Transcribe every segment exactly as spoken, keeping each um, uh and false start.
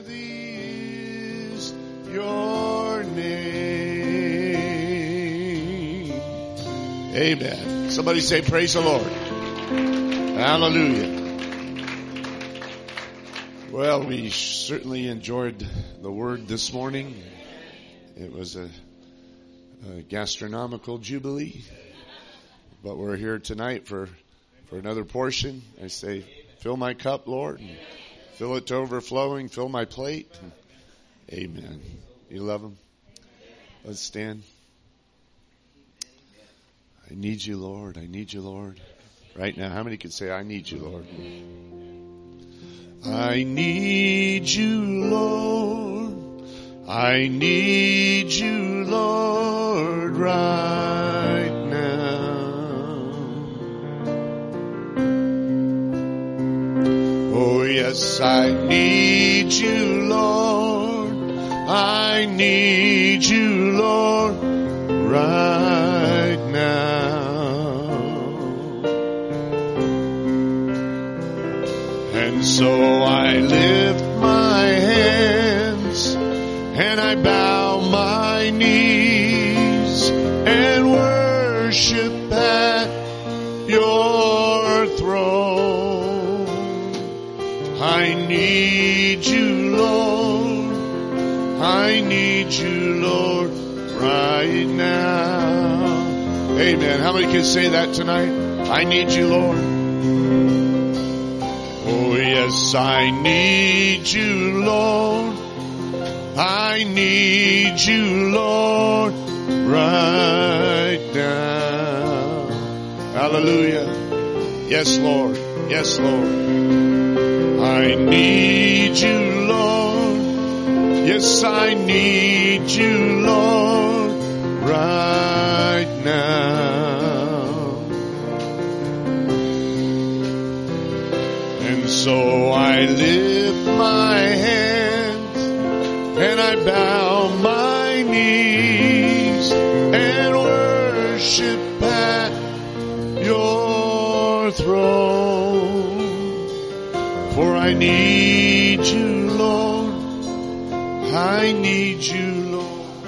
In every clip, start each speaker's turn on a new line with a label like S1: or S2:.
S1: Worthy is your name. Amen. Somebody say praise the Lord. Hallelujah. Well, we certainly enjoyed the word this morning. It was a, a gastronomical jubilee. But we're here tonight for, for another portion. I say, fill my cup, Lord, and fill it to overflowing. Fill my plate. Amen. You love him? Let's stand. I need you, Lord. I need you, Lord. Right now, how many can say, I need you, Lord? I need you, Lord. I need you, Lord, right now. Oh, yes, I need you, Lord. I need you, Lord, right now. And so I lift my hands and I bow my knees and worship at your throne. I need you, Lord. I need you, Lord, right now. Amen. How many can say that tonight? I need you, Lord. Oh, yes, I need you, Lord. I need you, Lord, right now. Hallelujah. Yes, Lord. Yes, Lord. I need you, Lord. Yes, I need you, Lord, right now. And so I lift my hands and I bow my knees and worship at your throne. For I need you, Lord. I need you, Lord.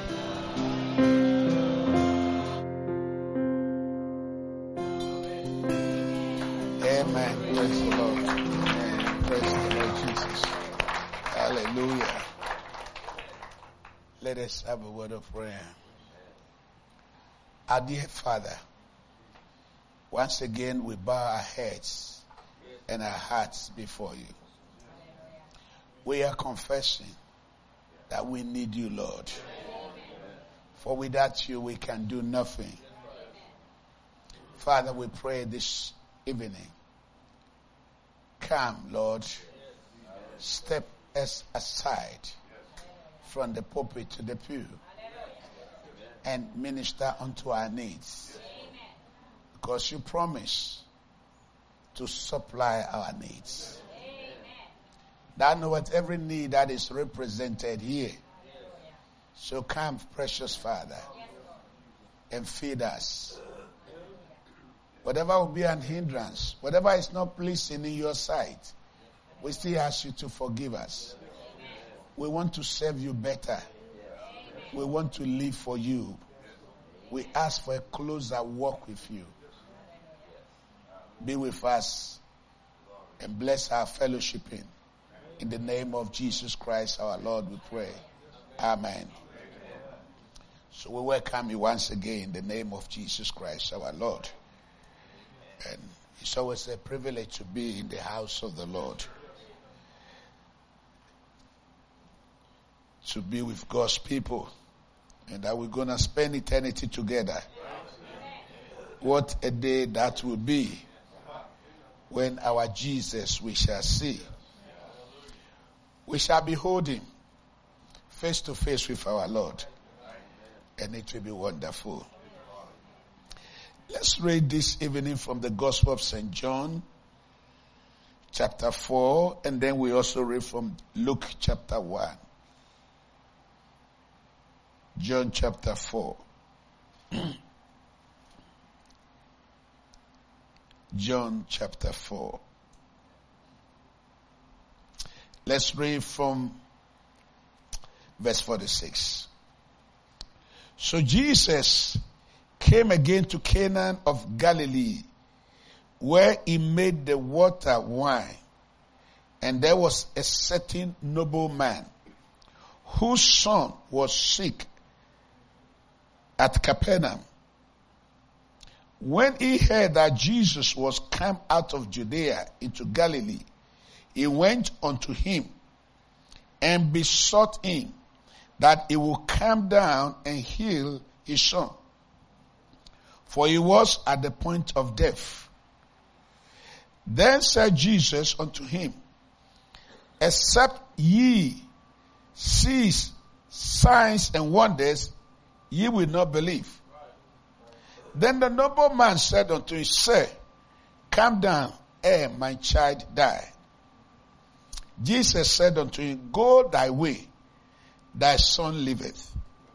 S2: Amen. Praise the Lord. Amen. Praise the Lord Jesus. Hallelujah. Let us have a word of prayer. Our dear Father, once again we bow our heads and our hearts before you. We are confessing that we need you, Lord. For without you we can do nothing. Father, we pray this evening. Come, Lord. Step us aside from the pulpit to the pew and minister unto our needs. Because you promise to supply our needs. That knoweth every need that is represented here. So come, precious Father, and feed us. Whatever will be an hindrance, whatever is not pleasing in your sight, we still ask you to forgive us. We want to serve you better. We want to live for you. We ask for a closer walk with you. Be with us and bless our fellowshipping. In the name of Jesus Christ, our Lord, we pray. Amen. So we welcome you once again in the name of Jesus Christ, our Lord. And it's always a privilege to be in the house of the Lord. To be with God's people. And that we're going to spend eternity together. What a day that will be when our Jesus we shall see. We shall behold him face to face with our Lord. And it will be wonderful. Let's read this evening from the Gospel of Saint John, chapter four, and then we also read from Luke chapter one. John chapter four. John chapter four. Let's read from verse forty-six. So Jesus came again to Cana of Galilee, where he made the water wine. And there was a certain nobleman whose son was sick at Capernaum. When he heard that Jesus was come out of Judea into Galilee, he went unto him and besought him that he would come down and heal his son, for he was at the point of death. Then said Jesus unto him, except ye see signs and wonders, ye will not believe. Then the nobleman said unto him, Sir, come down, ere my child die. Jesus said unto him, Go thy way, thy son liveth.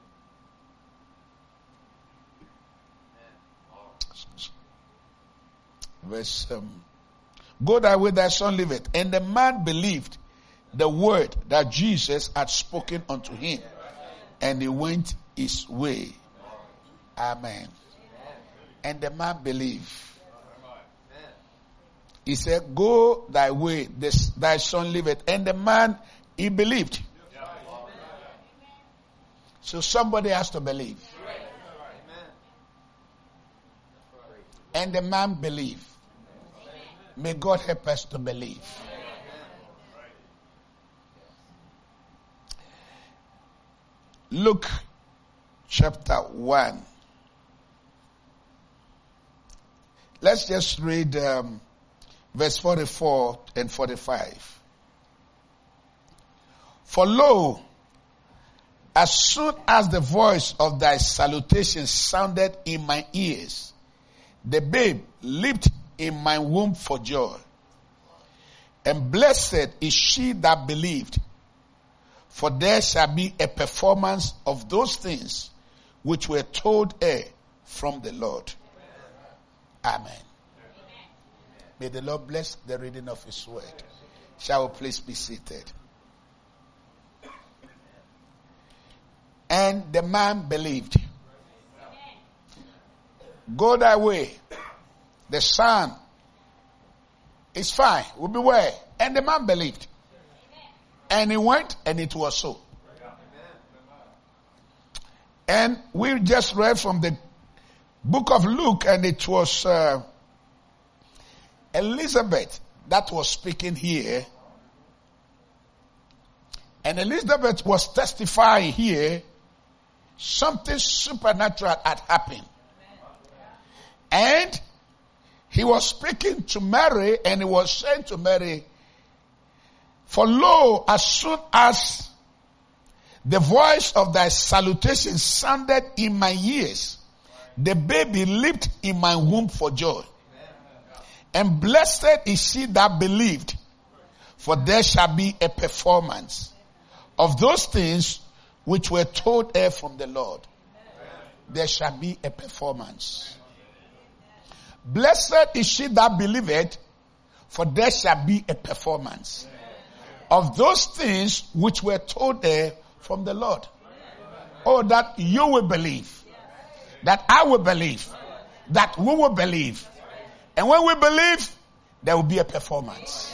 S2: Verse um, Go thy way, thy son liveth. And the man believed the word that Jesus had spoken unto him, and he went his way. Amen. And the man believed. He said, Go thy way, this, thy son liveth. And the man, he believed. So somebody has to believe. And the man believed. May God help us to believe. Luke chapter one. Let's just read um, verse forty-four and forty-five. For lo, as soon as the voice of thy salutation sounded in my ears, the babe leaped in my womb for joy. And blessed is she that believed, for there shall be a performance of those things which were told her from the Lord. Amen. Amen. May the Lord bless the reading of his word. Shall we please be seated? And the man believed. Go thy way. The son is fine. Will be well. And the man believed. And he went, and it was so. And we just read from the book of Luke, and it was uh, Elizabeth that was speaking here. And Elizabeth was testifying here. Something supernatural had happened. And he was speaking to Mary, and he was saying to Mary, for lo, as soon as the voice of thy salutation sounded in my ears, the baby leaped in my womb for joy. And blessed is she that believed, for there shall be a performance of those things which were told her from the Lord. There shall be a performance. Blessed is she that believeth, for there shall be a performance of those things which were told her from the Lord. Oh, that you will believe. That I will believe. That we will believe. And when we believe, there will be a performance.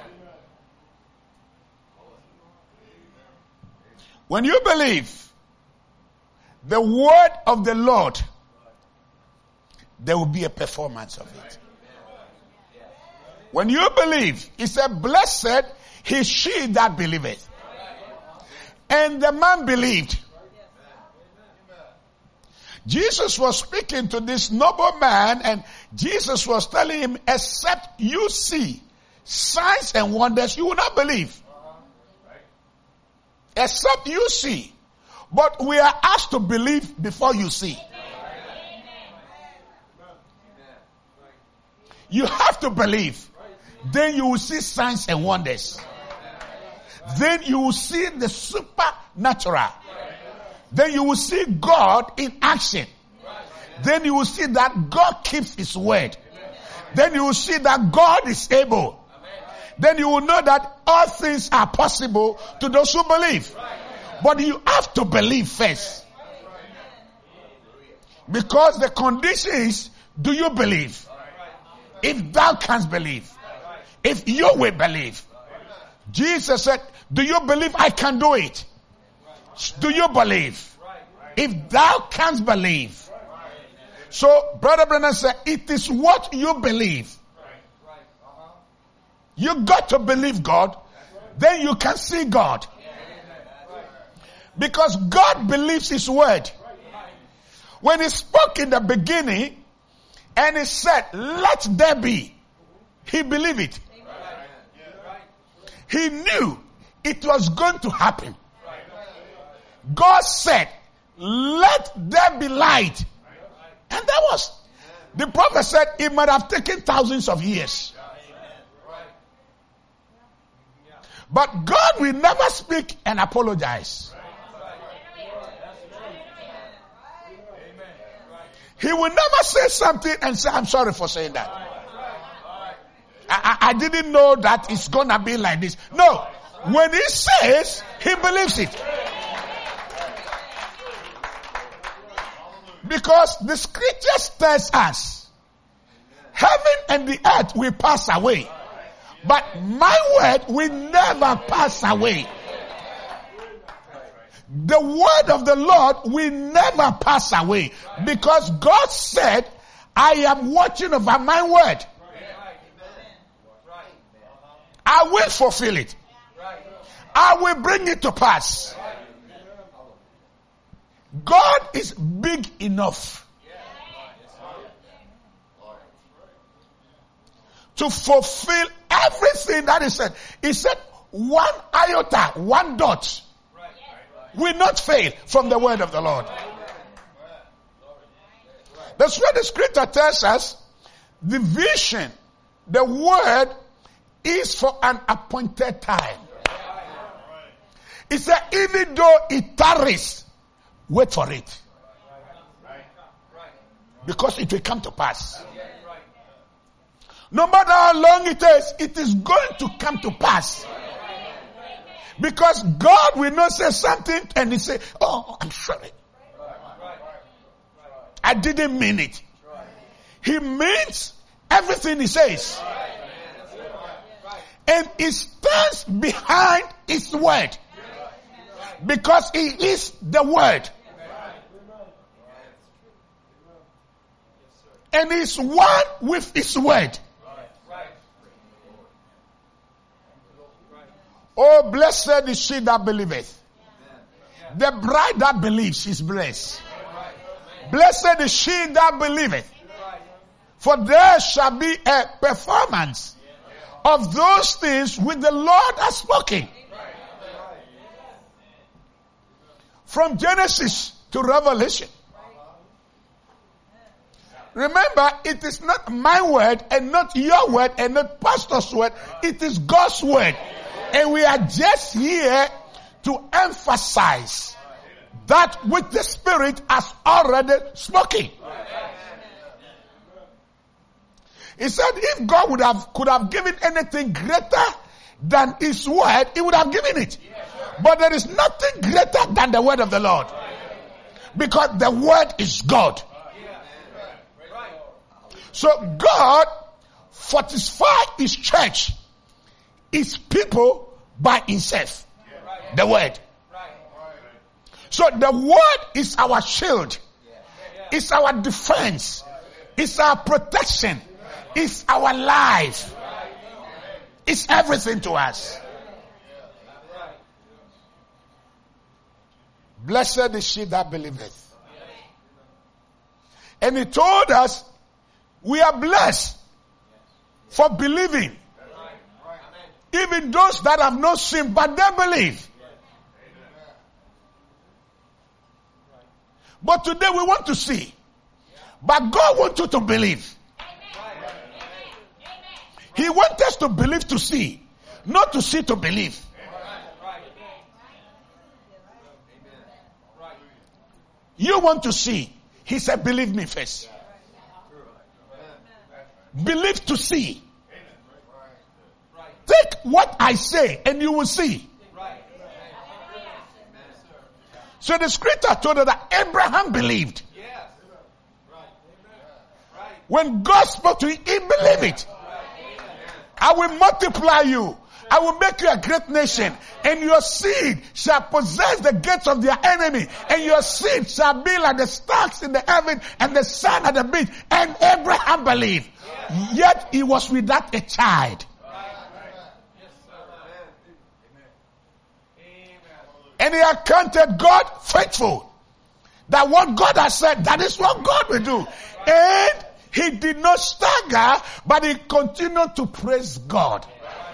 S2: When you believe the word of the Lord, there will be a performance of it. When you believe, he said, blessed is she that believeth. And the man believed. Jesus was speaking to this noble man, and Jesus was telling him, except you see signs and wonders, you will not believe. Except you see. But we are asked to believe before you see. You have to believe. Then you will see signs and wonders. Then you will see the supernatural. Then you will see God in action. Then you will see that God keeps his word. Then you will see that God is able. then you will know that all things are possible to those who believe. But you have to believe first. Because the condition is, do you believe? If thou canst believe. If you will believe. Jesus said, do you believe I can do it? Do you believe? If thou canst believe. So, Brother Brennan said, it is what you believe. You got to believe God, then you can see God. Because God believes His word. When He spoke in the beginning, and He said, let there be, He believed it. He knew it was going to happen. God said, let there be light. And that was, the prophet said it might have taken thousands of years. But God will never speak and apologize. He will never say something and say, I'm sorry for saying that. I, I, I didn't know that it's going to be like this. No. When He says, He believes it. Because the scriptures tells us, heaven and the earth will pass away, but my word will never pass away. The word of the Lord will never pass away, because God said, I am watching over my word. I will fulfill it. I will bring it to pass. God is big enough to fulfill everything that He said. He said one iota, one dot will not fail from the word of the Lord. That's why the scripture tells us the vision, the word is for an appointed time. He said even though it tarries, wait for it. Because it will come to pass. No matter how long it is, it is going to come to pass. Because God will not say something and He say, oh, I'm sorry. I didn't mean it. He means everything He says. And He stands behind His word. Because He is the word. And He's one with His word. Oh, blessed is she that believeth. The bride that believes is blessed. Blessed is she that believeth. For there shall be a performance of those things which the Lord has spoken. From Genesis to Revelation. Remember, it is not my word and not your word and not pastor's word. It is God's word. And we are just here to emphasize that which the Spirit has already spoken. He said if God would have, could have given anything greater than His word, He would have given it. But there is nothing greater than the word of the Lord. Because the word is God. So God fortified His church, His people, by Himself. The word. So the word is our shield. It's our defense. It's our protection. It's our life. It's everything to us. Blessed is she that believeth. And He told us we are blessed for believing. Even those that have not seen, but they believe. But today we want to see. But God wants you to believe. He wants us to believe to see, not to see to believe. You want to see. He said, believe me first. Believe to see. take what I say and you will see. So the scripture told us that Abraham believed. When God spoke to him, he believed it. I will multiply you. I will make you a great nation, and your seed shall possess the gates of their enemy, and your seed shall be like the stars in the heaven and the sun at the beach. And Abraham believed, yet he was without a child. And he accounted God faithful. That what God has said, that is what God will do. And he did not stagger, but he continued to praise God.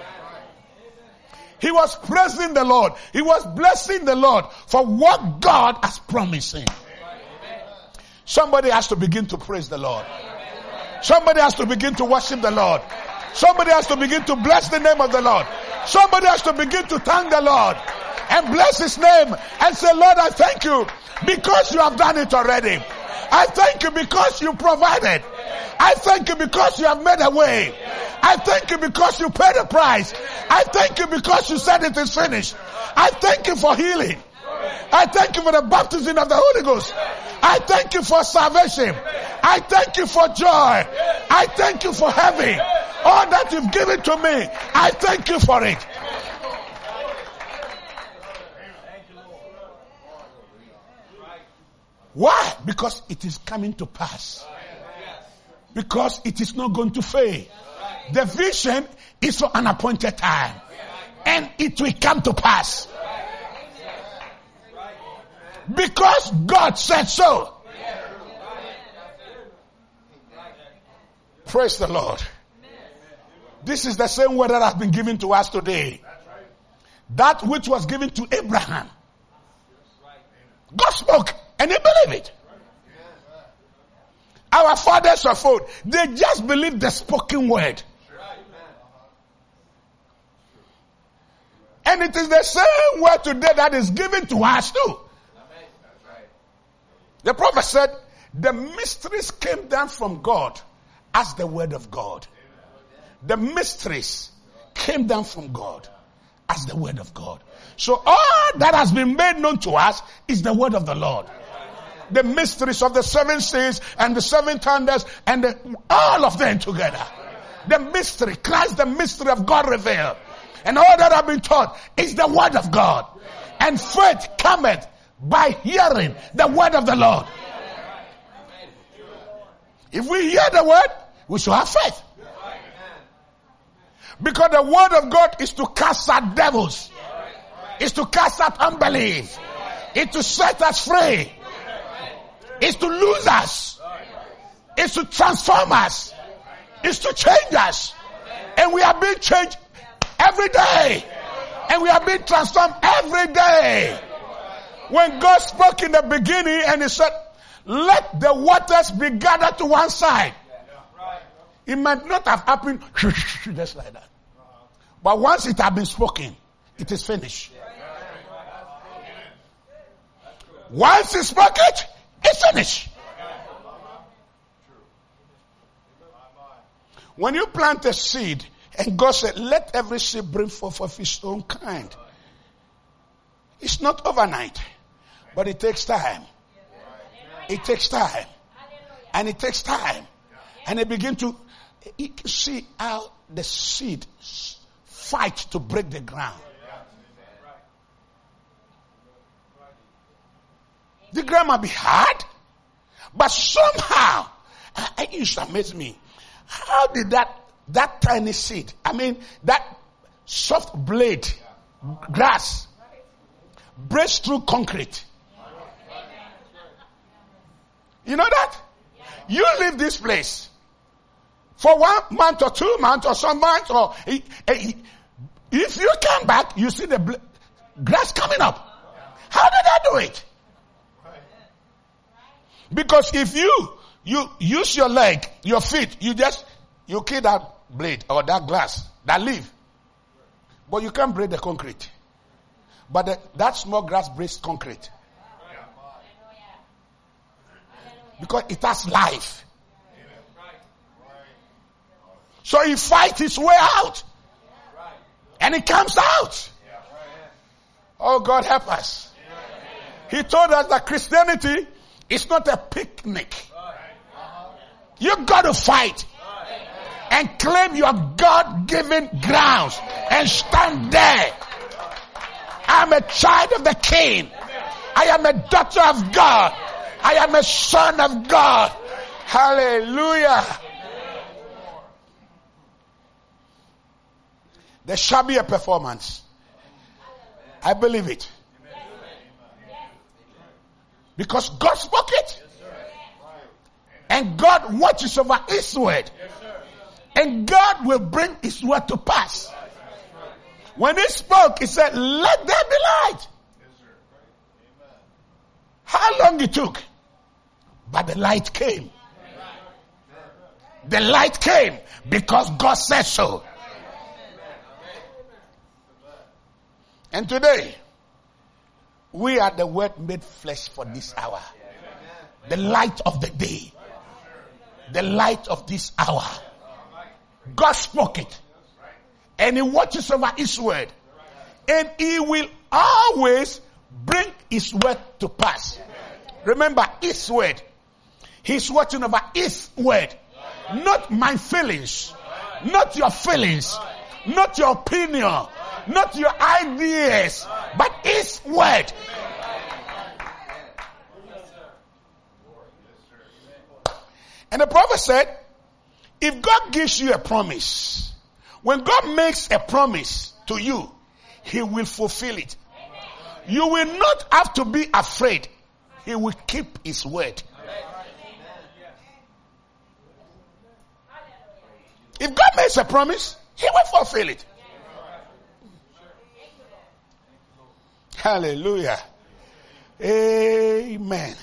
S2: He was praising the Lord. He was blessing the Lord for what God has promised him. Somebody has to begin to praise the Lord. Somebody has to begin to worship the Lord. Somebody has to begin to bless the name of the Lord. Somebody has to begin to thank the Lord and bless his name and say, Lord, I thank you because you have done it already. I thank you because you provided. I thank you because you have made a way. I thank you because you paid the price. I thank you because you said it is finished. I thank you for healing. I thank you for the baptism of the Holy Ghost. I thank you for salvation. I thank you for joy. I thank you for having all that you've given to me. I thank you for it. Why? Because it is coming to pass. Because it is not going to fail. The vision is for an appointed time. And it will come to pass. Because God said so. Praise the Lord. This is the same word that has been given to us today. That which was given to Abraham. God spoke and he believed it. Our fathers of old, they just believed the spoken word. And it is the same word today that is given to us too. The prophet said, the mysteries came down from God as the word of God. The mysteries came down from God as the word of God. So all that has been made known to us is the word of the Lord. The mysteries of the seven seas and the seven thunders and the, all of them together. The mystery, Christ, the mystery of God revealed. And all that have been taught is the word of God. And faith cometh by hearing the word of the Lord. If we hear the word, we shall have faith. Because the word of God is to cast out devils. Is to cast out unbelief. It's to set us free. It's to lose us. It's to transform us. It's to change us. And we are being changed every day. And we are being transformed every day. When God spoke in the beginning and he said, let the waters be gathered to one side. It might not have happened just like that. But once it has been spoken, it is finished. Once he spoke it, it's finished. When you plant a seed, and God said, let every seed bring forth of its own kind. It's not overnight, but it takes time. It takes time. And it takes time. And they begin to, you can see how the seed fight to break the ground. The ground might be hard, but somehow, it used to amaze me. How did that, that tiny seed, I mean, that soft blade, grass, breaks through concrete? You know that? You leave this place for one month or two months or some months, or if you come back, you see the grass coming up. How did I do it? Because if you, you use your leg, your feet, you just, you kill that blade or that glass, that leaf. But you can't break the concrete. But the, that small grass breaks concrete. Because it has life. So he fights his way out. And it comes out. Oh, God help us. He told us that Christianity is not a picnic. You got to fight and claim your God-given grounds and stand there. I'm a child of the King. I am a daughter of God. I am a son of God. Hallelujah. There shall be a performance. I believe it. Because God spoke it. And God watches over His word. And God will bring His word to pass. When He spoke, He said, let there be light. How long it took? But the light came. The light came because God said so. And today, we are the word made flesh for this hour. The light of the day. The light of this hour. God spoke it. And He watches over His word. And He will always bring His word to pass. Remember, His word. He's watching over His word. Not my feelings. Not your feelings. Not your opinion. Not your ideas. But His word. And the prophet said, if God gives you a promise, when God makes a promise to you, He will fulfill it. You will not have to be afraid. He will keep His word. If God makes a promise, He will fulfill it. Hallelujah. Amen.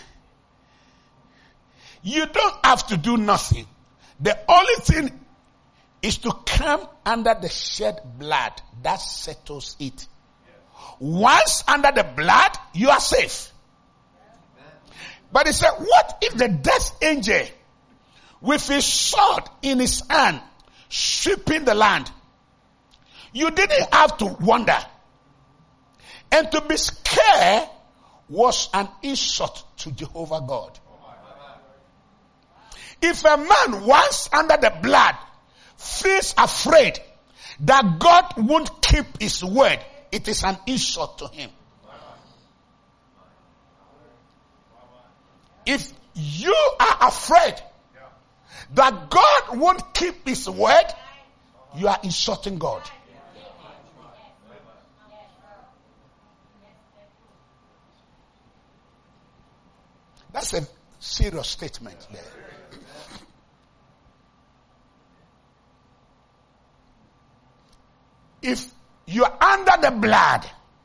S2: You don't have to do nothing. The only thing is to come under the shed blood. That settles it. Once under the blood, you are safe. But he said, what if the death angel with his sword in his hand sweeping the land? You didn't have to wonder. And to be scared was an insult to Jehovah God. If a man once under the blood feels afraid that God won't keep His word, it is an insult to him. If you are afraid that God won't keep His word, you are insulting God. That's a serious statement there. If you are under the blood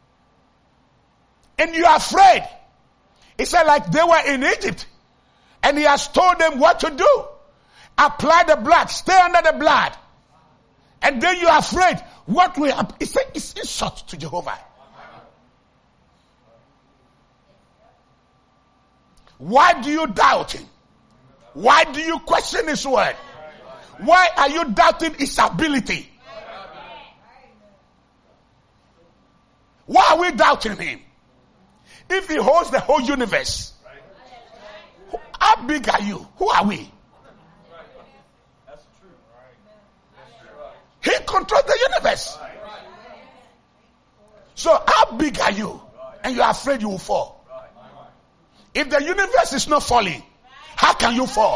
S2: and you are afraid, he said like they were in Egypt and He has told them what to do. Apply the blood, stay under the blood. And then you are afraid. What will happen? He said it's insult to Jehovah. Why do you doubt Him? Why do you question His word? Why are you doubting His ability? Why are we doubting Him? If He holds the whole universe, how big are you? Who are we? He controls the universe. So how big are you? And you are afraid you will fall. If the universe is not falling, how can you fall?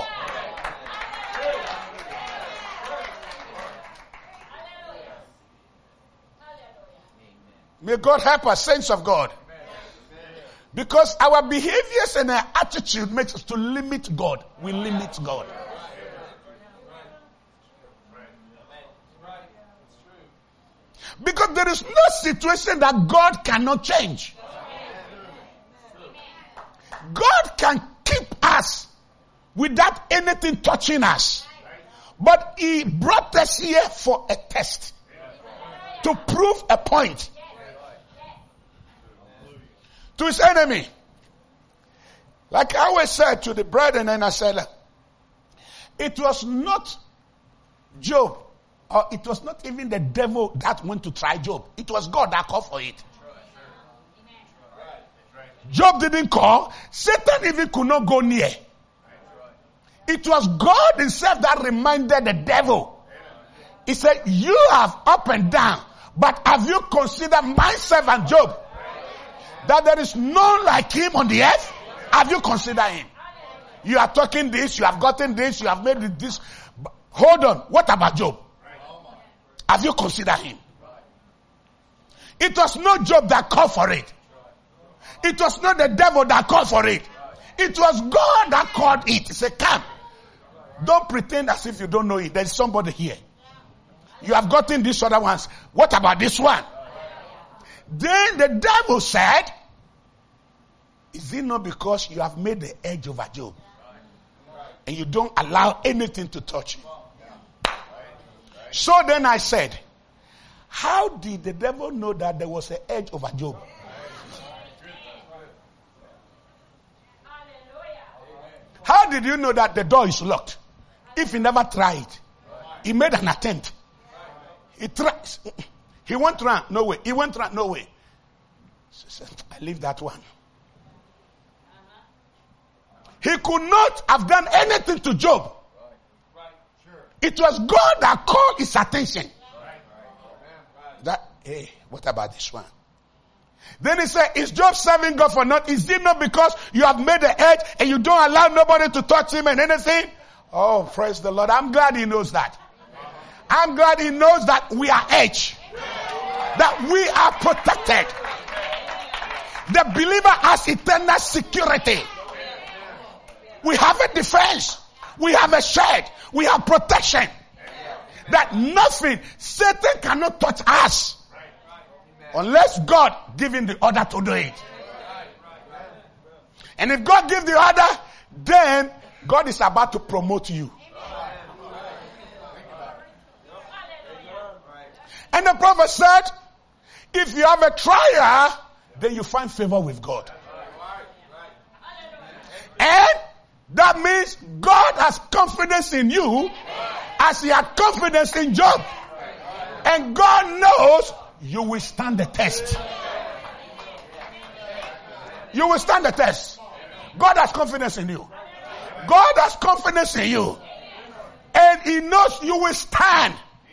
S2: May God help us, saints of God. Because our behaviors and our attitude makes us to limit God. We limit God. Because there is no situation that God cannot change. God can keep us without anything touching us. But He brought us here for a test. To prove a point. To His enemy. Like I always said to the brethren, and I said, it was not Job Or it was not even the devil that went to try Job. It was God that called for it. Job didn't call. Satan even could not go near. It was God himself that reminded the devil. He said, you have up and down, but have you considered my servant Job? That there is none like him on the earth? Have you considered him? You are talking this, you have gotten this, you have made this. Hold on. What about Job? Have you considered him? It was not Job that called for it. It was not the devil that called for it. It was God that called it. He said, come. Don't pretend as if you don't know it. There is somebody here. You have gotten these other ones. What about this one? Then the devil said, is it not because you have made the edge over Job? And you don't allow anything to touch him? So then I said, how did the devil know that there was an edge over Job? How did you know that the door is locked? If he never tried, he made an attempt. He tried. He went round, no way. He went round, no way. So I leave that one. He could not have done anything to Job. It was God that called his attention. That, hey, what about this one? Then he said, is Job serving God for naught? Is it not because you have made the edge and you don't allow nobody to touch him and anything? Oh, praise the Lord. I'm glad he knows that. I'm glad he knows that we are edge. That we are protected. The believer has eternal security. We have a defense. We have a shed. We have protection. That nothing, Satan cannot touch us. Unless God give him the order to do it. And if God gives the order, then God is about to promote you. And the prophet said, if you have a trial, then you find favor with God. And that means God has confidence in you as he had confidence in Job. And God knows you will stand the test. You will stand the test. God has confidence in you. God has confidence in you. And he knows you will stand.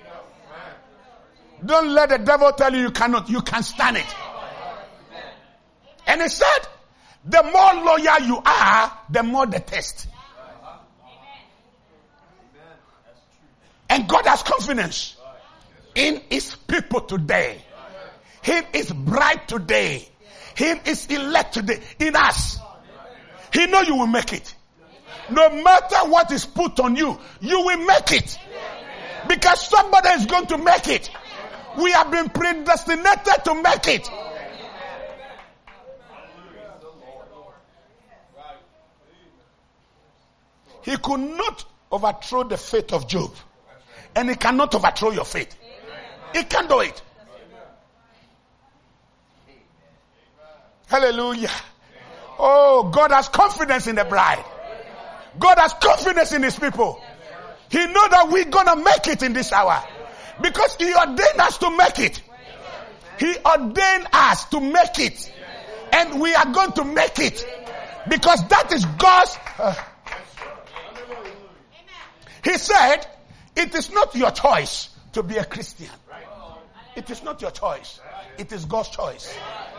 S2: Don't let the devil tell you you cannot. You can stand it. And he said, the more loyal you are, the more the test. And God has confidence in his people today. In his bride today. In his elect today. In us. He knows you will make it. No matter what is put on you, you will make it. Because somebody is going to make it. We have been predestinated to make it. He could not overthrow the faith of Job. And he cannot overthrow your faith. He can't do it. Hallelujah. Oh, God has confidence in the bride. God has confidence in his people. He knows that we're going to make it in this hour. Because he ordained us to make it. He ordained us to make it. And we are going to make it. Because that is God's... Uh, he said, it is not your choice to be a Christian. It is not your choice. It is God's choice.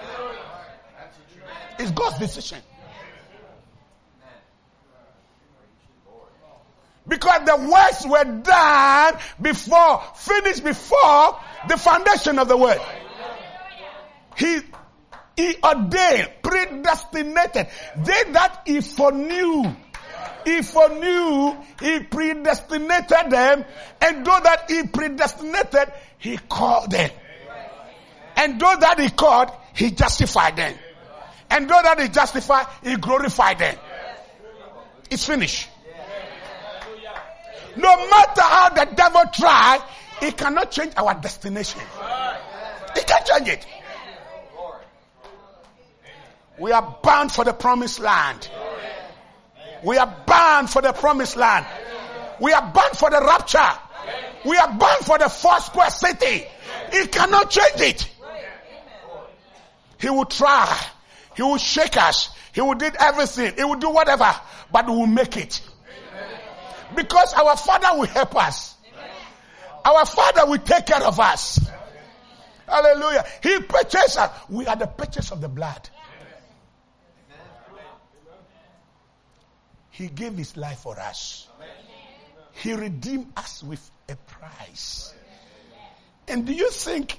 S2: It's God's decision. Because the works were done before, finished before the foundation of the world. He, he ordained, predestinated. They that he foreknew. He foreknew, he predestinated them. And those that he predestinated, he called them. And those that he called, he justified them. And those that he justified, he glorified them. It's finished. No matter how the devil tries, he cannot change our destination. He can't change it. We are bound for the promised land. We are bound for the promised land. We are bound for the rapture. We are born for the four square city. He cannot change it. He will try. He will shake us. He will do everything. He will do whatever. But we will make it. Because our Father will help us. Our Father will take care of us. Hallelujah. He purchased us. We are the purchase of the blood. He gave his life for us. He redeemed us with a price. And do you think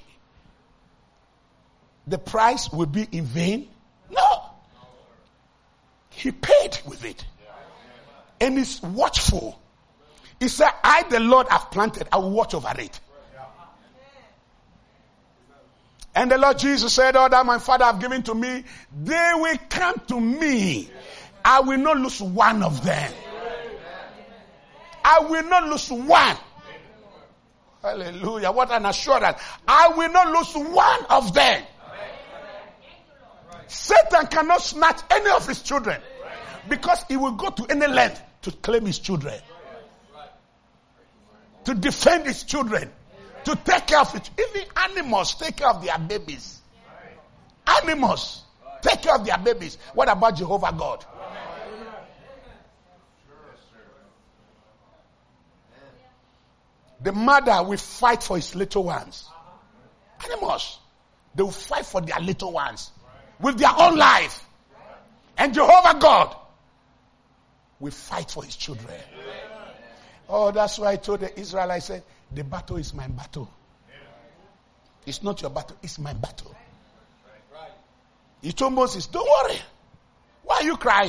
S2: the price will be in vain? No. He paid with it. And he's watchful. He said, I, the Lord, have planted. I will watch over it. And the Lord Jesus said, all that my Father have given to me, they will come to me. I will not lose one of them. I will not lose one. Hallelujah. What an assurance. I will not lose one of them. Satan cannot snatch any of his children because he will go to any length to claim his children, to defend his children, to take care of it. Even animals take care of their babies. Animals take care of their babies. What about Jehovah God? The mother will fight for his little ones. Animals, they will fight for their little ones with their own life. And Jehovah God will fight for his children. Oh, that's why I told the Israelites, I said, the battle is my battle. It's not your battle, it's my battle. He told Moses, don't worry. Why are you crying?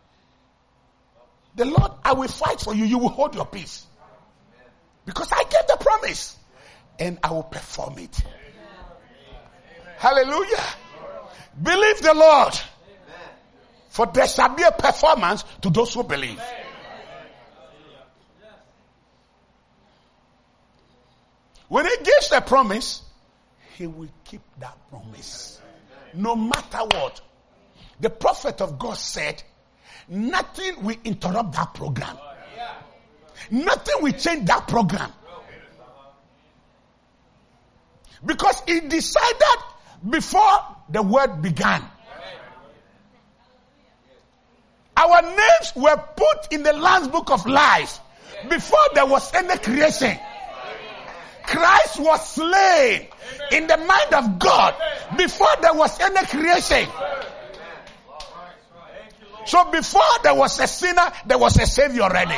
S2: The Lord, I will fight for you. You will hold your peace. Because I gave the promise. And I will perform it. Hallelujah. Believe the Lord. For there shall be a performance to those who believe. When he gives a promise, he will keep that promise. No matter what. The prophet of God said, nothing will interrupt that program. Nothing will change that program. Because he decided before the word began. Our names were put in the Lamb's Book of Life before there was any creation. Christ was slain in the mind of God before there was any creation. So before there was a sinner, there was a savior already.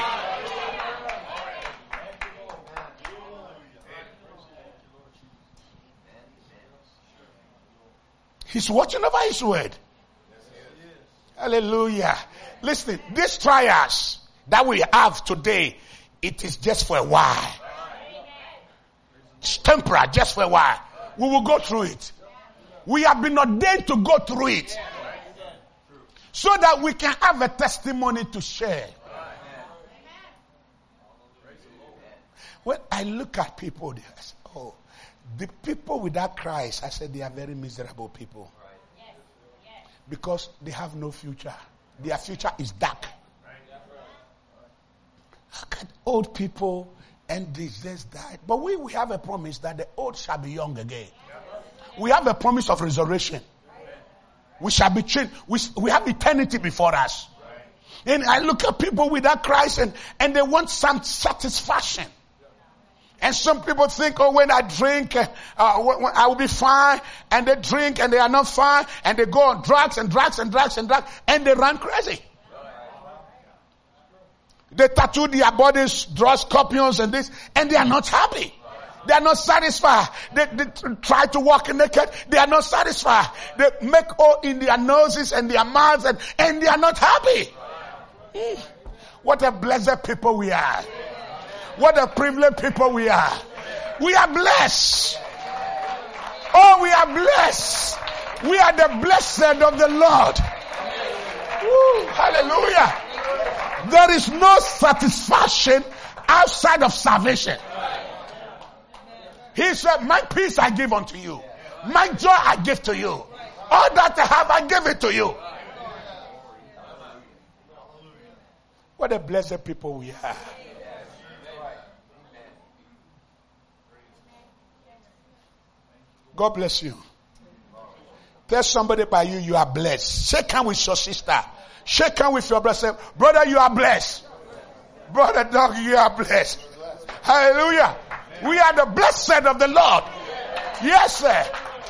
S2: He's watching over his word. Hallelujah. Listen, these trials that we have today, it is just for a while. It's temporary, just for a while. We will go through it. We have been ordained to go through it. So that we can have a testimony to share. When I look at people, I say, oh, the people without Christ, I said they are very miserable people. Because they have no future. Their future is dark. Look at old people and disease died. But we, we have a promise that the old shall be young again. We have a promise of resurrection. We shall be changed. We, we have eternity before us. And I look at people without Christ and, and they want some satisfaction. And some people think, oh, when I drink, uh, I will be fine. And they drink and they are not fine. And they go on drugs and drugs and drugs and drugs. And they run crazy. They tattoo their bodies, draw scorpions and this. And they are not happy. They are not satisfied. They, they try to walk naked. They are not satisfied. They make all in their noses and their mouths. And, and they are not happy. Mm. What a blessed people we are. What a privileged people we are. We are blessed. Oh, we are blessed. We are the blessed of the Lord. Woo, hallelujah. There is no satisfaction outside of salvation. He said, my peace I give unto you. My joy I give to you. All that I have, I give it to you. What a blessed people we are. God bless you. Tell somebody by you, you are blessed. Shake hands with your sister. Shake hands with your brother. Brother, you are blessed. Brother, dog, you are blessed. Hallelujah. We are the blessed of the Lord. Yes, sir.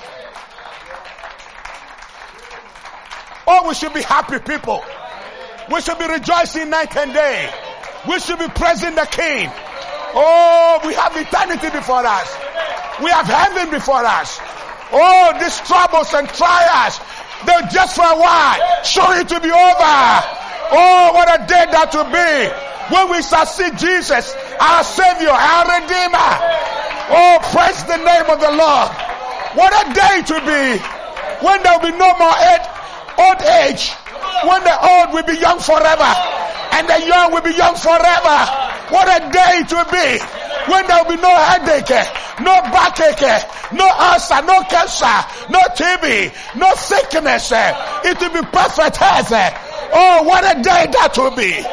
S2: Oh, we should be happy people. We should be rejoicing night and day. We should be praising the King. Oh, we have eternity before us. We have heaven before us. Oh, these troubles and trials, they're just for a while. Show it to be over. Oh, what a day that will be when we shall see Jesus, our Savior, our Redeemer. Oh, praise the name of the Lord. What a day it will be when there will be no more age, old age. When the old will be young forever and the young will be young forever. What a day it will be when there will be no headache, no backache, no ulcer, no cancer, no T B, no sickness. It will be perfect health. Oh, what a day that will be.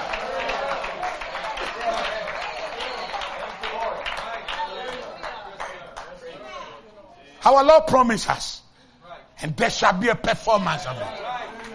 S2: Our Lord promised us, and there shall be a performance of it.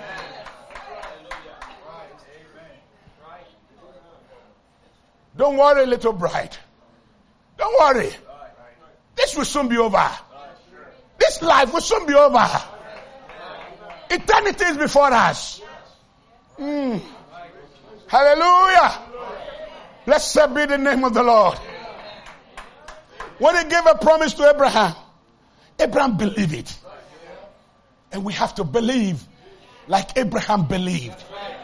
S2: Don't worry, little bride. Don't worry. This will soon be over. This life will soon be over. Eternity is before us. Mm. Hallelujah. Blessed be the name of the Lord. When he gave a promise to Abraham, Abraham believed it. And we have to believe like Abraham believed.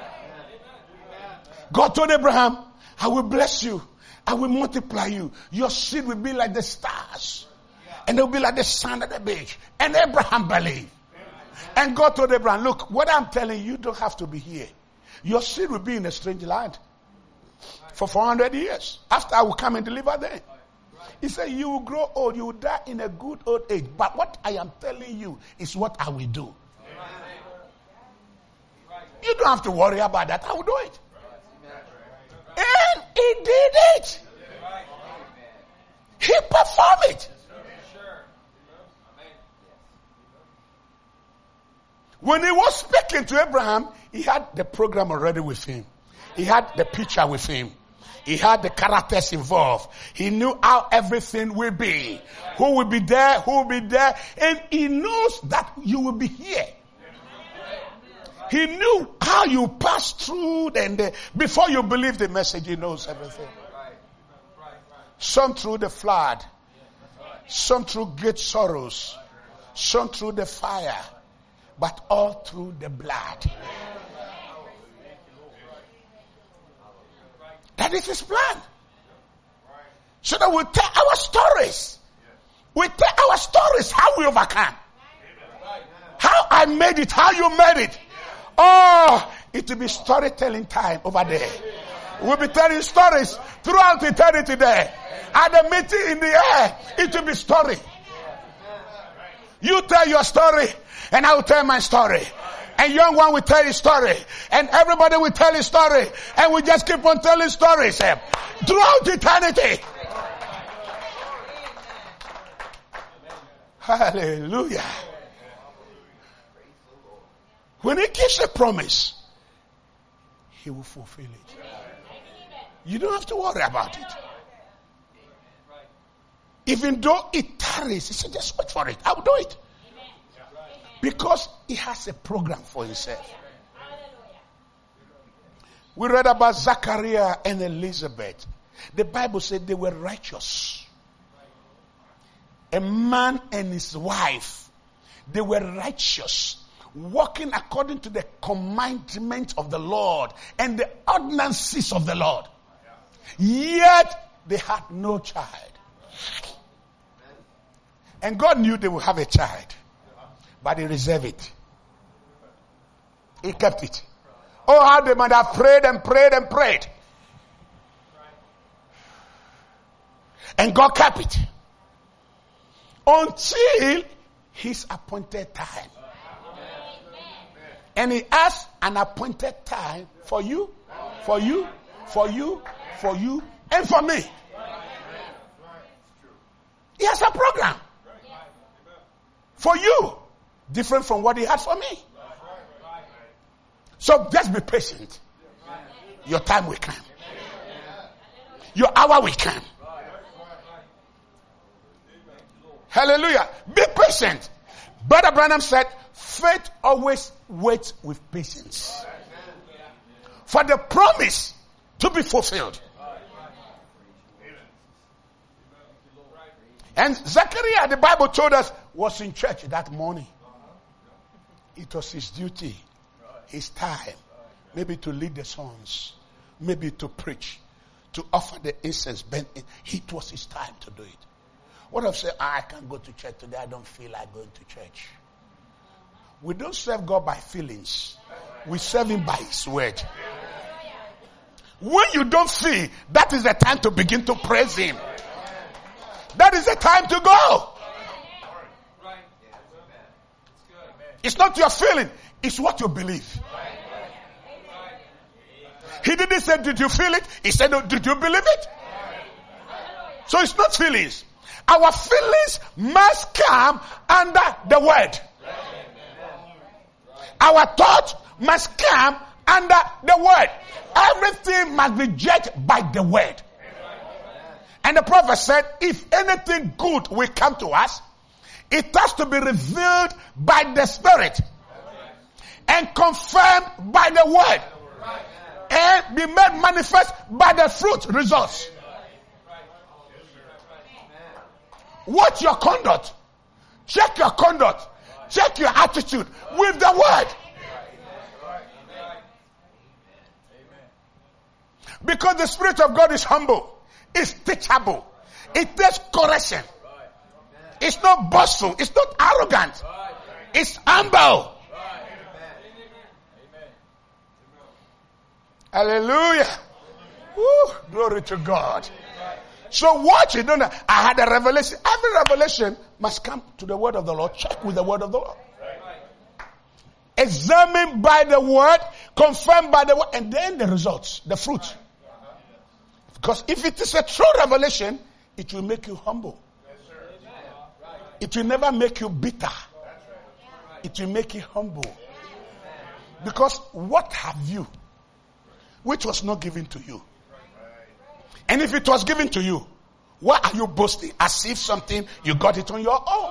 S2: God told Abraham, I will bless you. I will multiply you. Your seed will be like the stars. And it will be like the sand at the beach. And Abraham believed. And God told Abraham, look, what I'm telling you, you don't have to be here. Your seed will be in a strange land for four hundred years. After I will come and deliver them. He said, you will grow old. You will die in a good old age. But what I am telling you is what I will do. You don't have to worry about that. I will do it. And he did it. He performed it. When he was speaking to Abraham, he had the program already with him. He had the picture with him. He had the characters involved. He knew how everything will be. Who will be there, who will be there. And he knows that you will be here. He knew how you pass through, and uh, before you believe the message, he knows everything. Some through the flood, some through great sorrows, some through the fire, but all through the blood. That is his plan. So that we tell our stories. We tell our stories how we overcome. How I made it, how you made it. Oh, it will be storytelling time over there. We'll be telling stories throughout eternity there. At the meeting in the air, it will be story. You tell your story, and I will tell my story. And young one will tell his story. And everybody will tell his story. And we just keep on telling stories eh, throughout eternity. Hallelujah. When he gives a promise, he will fulfill it. You don't have to worry about it. Even though it tarries, he said, just wait for it. I'll do it. Because he has a program for himself. We read about Zachariah and Elizabeth. The Bible said they were righteous. A man and his wife, they were righteous, walking according to the commandment of the Lord and the ordinances of the Lord. Yet they had no child. And God knew they would have a child. But he reserved it. He kept it. Oh, how they might have prayed and prayed and prayed. And God kept it. Until his appointed time. And he asked an appointed time for you, for you, for you, for you, and for me. He has a program. for you, different from what he had for me. So just be patient. Your time will come. Your hour will come. Hallelujah. Be patient. Brother Branham said, faith always waits with patience for the promise to be fulfilled. And Zechariah, the Bible told us, was in church that morning. It was his duty, his time, maybe to lead the songs, maybe to preach, to offer the incense. But it was his time to do it. What if I say, I can't go to church today, I don't feel like going to church. We don't serve God by feelings. We serve him by his word. When you don't feel, that is the time to begin to praise him. That is the time to go. It's not your feeling, it's what you believe. He didn't say, did you feel it? He said, oh, did you believe it? So it's not feelings. Our feelings must come under the word. Our thoughts must come under the word. Everything must be judged by the word. And the prophet said, if anything good will come to us, it has to be revealed by the Spirit and confirmed by the word and be made manifest by the fruit results. Watch your conduct. Check your conduct. Check your attitude with the word. Because the Spirit of God is humble. It's teachable. It takes correction. It's not boastful. It's not arrogant. It's humble. Hallelujah. Woo, glory to God. So watch it. Don't I had a revelation. Every revelation must come to the word of the Lord. Check with the word of the Lord. Examined by the word, confirmed by the word, and then the results, the fruit. Because if it is a true revelation, it will make you humble. It will never make you bitter. It will make you humble. Because what have you which was not given to you? And if it was given to you, why are you boasting as if something you got it on your own?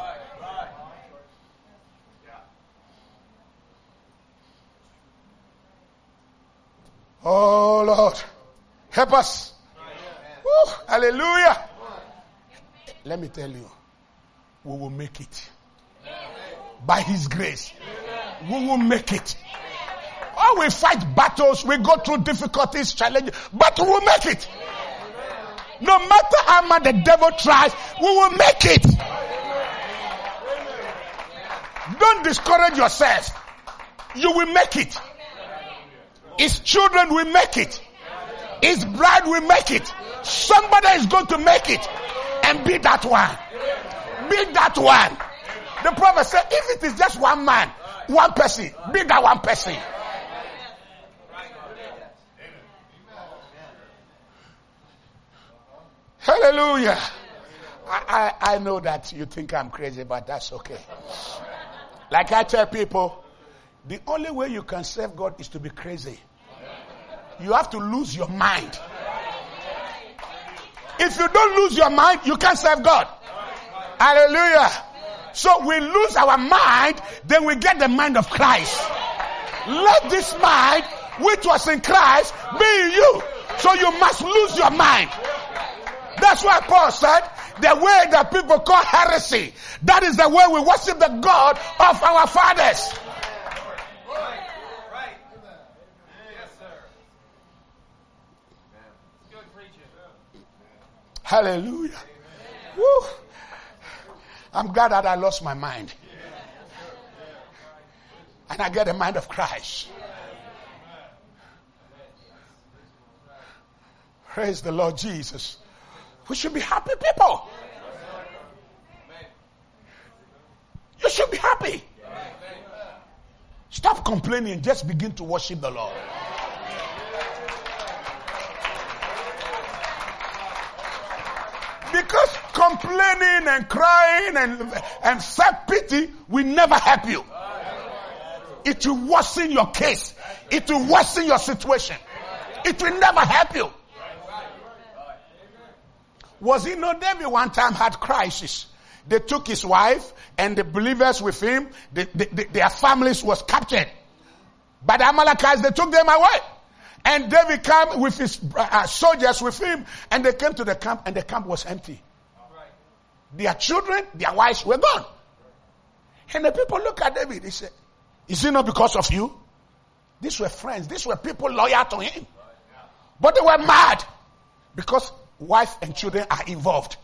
S2: Oh Lord, help us. Woo, hallelujah. Let me tell you, we will make it. By his grace, we will make it. Oh, we fight battles, we go through difficulties, challenges, but we will make it. No matter how much the devil tries, we will make it. Don't discourage yourself. You will make it. His children will make it. His bride will make it. Somebody is going to make it. And be that one. Be that one. The prophet said, if it is just one man, one person, be that one person. Hallelujah. I, I, I know that you think I'm crazy, but that's okay. Like I tell people, the only way you can serve God is to be crazy. You have to lose your mind. If you don't lose your mind, you can't serve God. Hallelujah. So we lose our mind, then we get the mind of Christ. Let this mind, which was in Christ, be in you. So you must lose your mind. That's why Paul said, the way that people call heresy, that is the way we worship the God of our fathers. Hallelujah. Woo. I'm glad that I lost my mind. And I get the mind of Christ. Praise the Lord Jesus. We should be happy people. You should be happy. Stop complaining. Just begin to worship the Lord. Because Complaining and crying and, and self-pity will never help you. It will worsen your case. It will worsen your situation. It will never help you. Was it not David one time had crisis? They took his wife and the believers with him, the, the, the, their families was captured. By the Amalekites, they took them away. And David came with his uh, soldiers with him, and they came to the camp, and the camp was empty. Their children, their wives were gone. And the people look at David, they say, is it not because of you? These were friends. These were people loyal to him. But they were mad because wife and children are involved.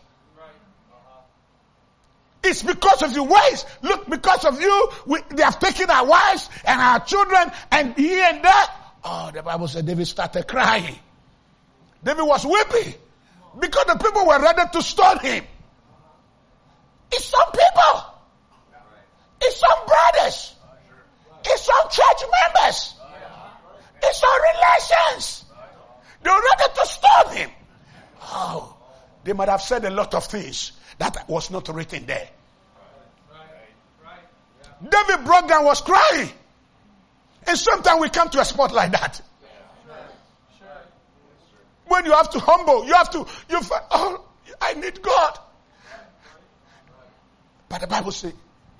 S2: It's because of your ways. Look, because of you, we, they have taken our wives and our children and here and there. Oh, the Bible said David started crying. David was weeping because the people were ready to stone him. It's some people. It's some brothers. It's some church members. It's some relations. They're ready to stone him. Oh, they might have said a lot of things that was not written there. David broke down, was crying. And sometimes we come to a spot like that. When you have to humble, you have to, you find, oh, I need God. But the Bible says,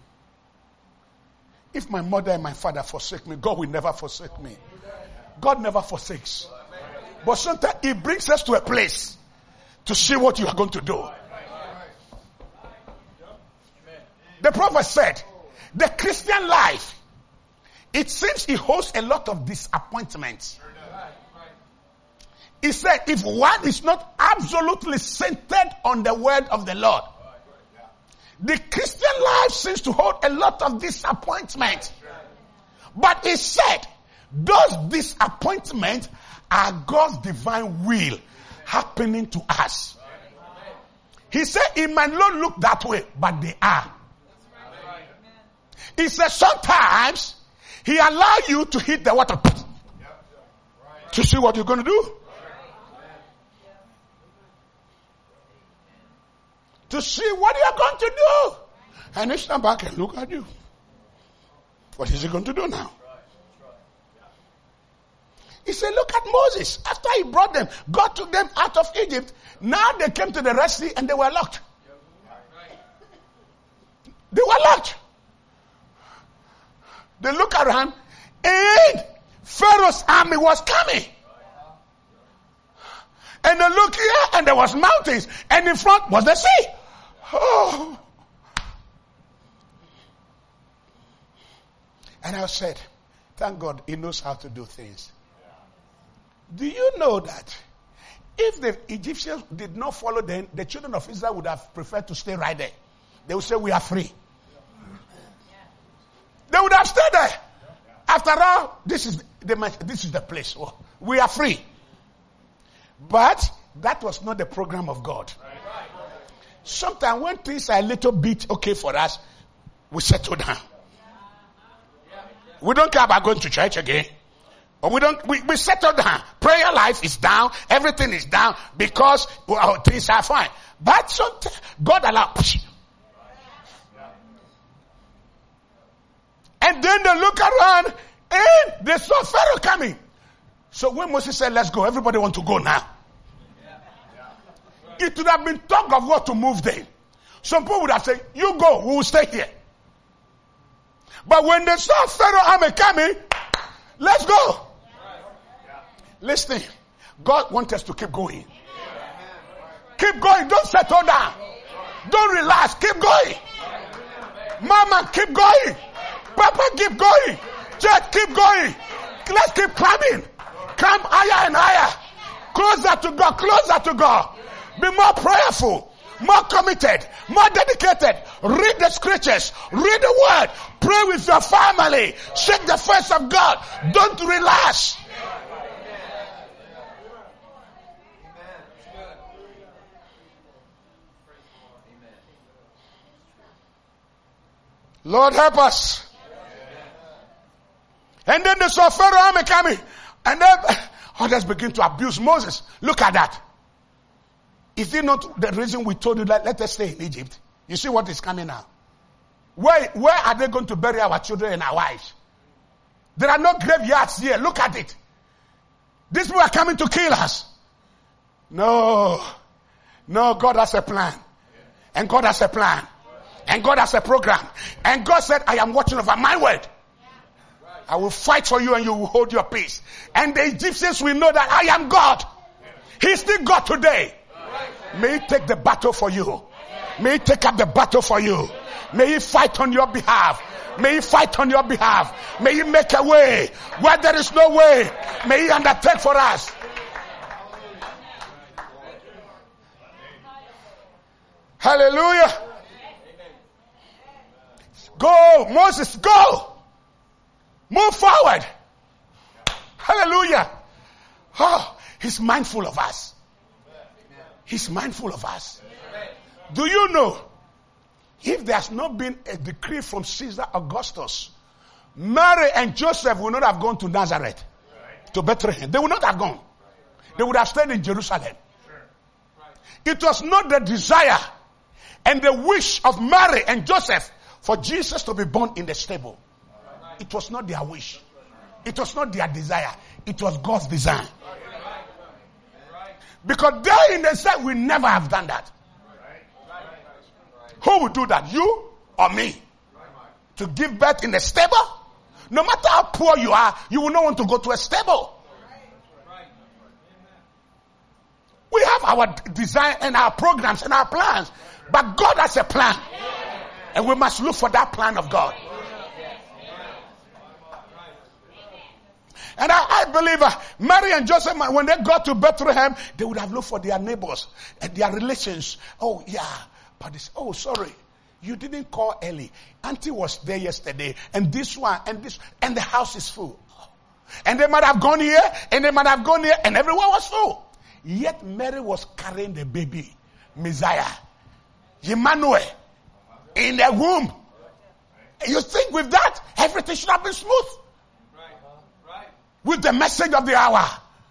S2: if my mother and my father forsake me, God will never forsake me. God never forsakes. But sometimes He brings us to a place to see what you are going to do. The prophet said, the Christian life, it seems it holds a lot of disappointments. He said, if one is not absolutely centered on the word of the Lord, the Christian life seems to hold a lot of disappointment. But he said, those disappointments are God's divine will happening to us. He said, it might not look that way, but they are. He said, sometimes He allows you to hit the water to see what you're going to do. To see what you're going to do. And He stand back and look at you. What is He going to do now? He said, look at Moses. After He brought them, God took them out of Egypt. Now they came to the Red Sea and they were locked. They were locked. They look around and Pharaoh's army was coming. And they look here and there was mountains and in front was the sea. Oh. And I said, thank God He knows how to do things. Do you know that if the Egyptians did not follow them, the children of Israel would have preferred to stay right there. They would say, we are free. They would have stayed there. After all, this is the, this is the place. We are free. But that was not the program of God. Sometimes when things are a little bit okay for us, we settle down. We don't care about going to church again. Or we don't, we, we settle down. Prayer life is down. Everything is down because well, things are fine. But sometimes God allows. And then they look around and they saw Pharaoh coming. So when Moses said, let's go, everybody want to go now. It would have been talk of what to move them. Some people would have said, you go, we will stay here. But when they saw Pharaoh army coming, let's go. Listen, God wants us to keep going. Keep going. Don't settle down. Don't relax. Keep going. Mama, keep going. Papa, keep going. Church, keep going. Let's keep climbing. Come higher and higher. Closer to God. Closer to God. Be more prayerful. More committed. More dedicated. Read the scriptures. Read the word. Pray with your family. Seek the face of God. Don't relax. Lord help us. And then they saw Pharaoh army coming. And then others begin to abuse Moses. Look at that. Is it not the reason we told you that let us stay in Egypt? You see what is coming now. Where, where are they going to bury our children and our wives? There are no graveyards here. Look at it. These people are coming to kill us. No. No, God has a plan. And God has a plan. And God has a program. And God said, I am watching over my word. I will fight for you and you will hold your peace. And the Egyptians will know that I am God. He's still God today. May He take the battle for you. May He take up the battle for you. May He fight on your behalf. May He fight on your behalf. May He make a way where there is no way. May He undertake for us. Hallelujah. Go, Moses, go. Move forward. Hallelujah. Oh, He's mindful of us. He's mindful of us. Do you know, if there's not been a decree from Caesar Augustus, Mary and Joseph would not have gone to Nazareth, to Bethlehem. They would not have gone. They would have stayed in Jerusalem. It was not the desire and the wish of Mary and Joseph for Jesus to be born in the stable. It was not their wish. It was not their desire. It was God's design. Because they in themselves will never have done that. Who would do that? You or me? To give birth in a stable? No matter how poor you are, you will not want to go to a stable. We have our design and our programs and our plans. But God has a plan. And we must look for that plan of God. And I, I believe uh, Mary and Joseph, when they got to Bethlehem, they would have looked for their neighbors and their relations. Oh, yeah. But it's, oh, sorry. You didn't call early. Auntie was there yesterday. And this one and this. And the house is full. And they might have gone here. And they might have gone here. And everyone was full. Yet Mary was carrying the baby, Messiah, Emmanuel, in the womb. You think with that, everything should have been smooth? With the message of the hour.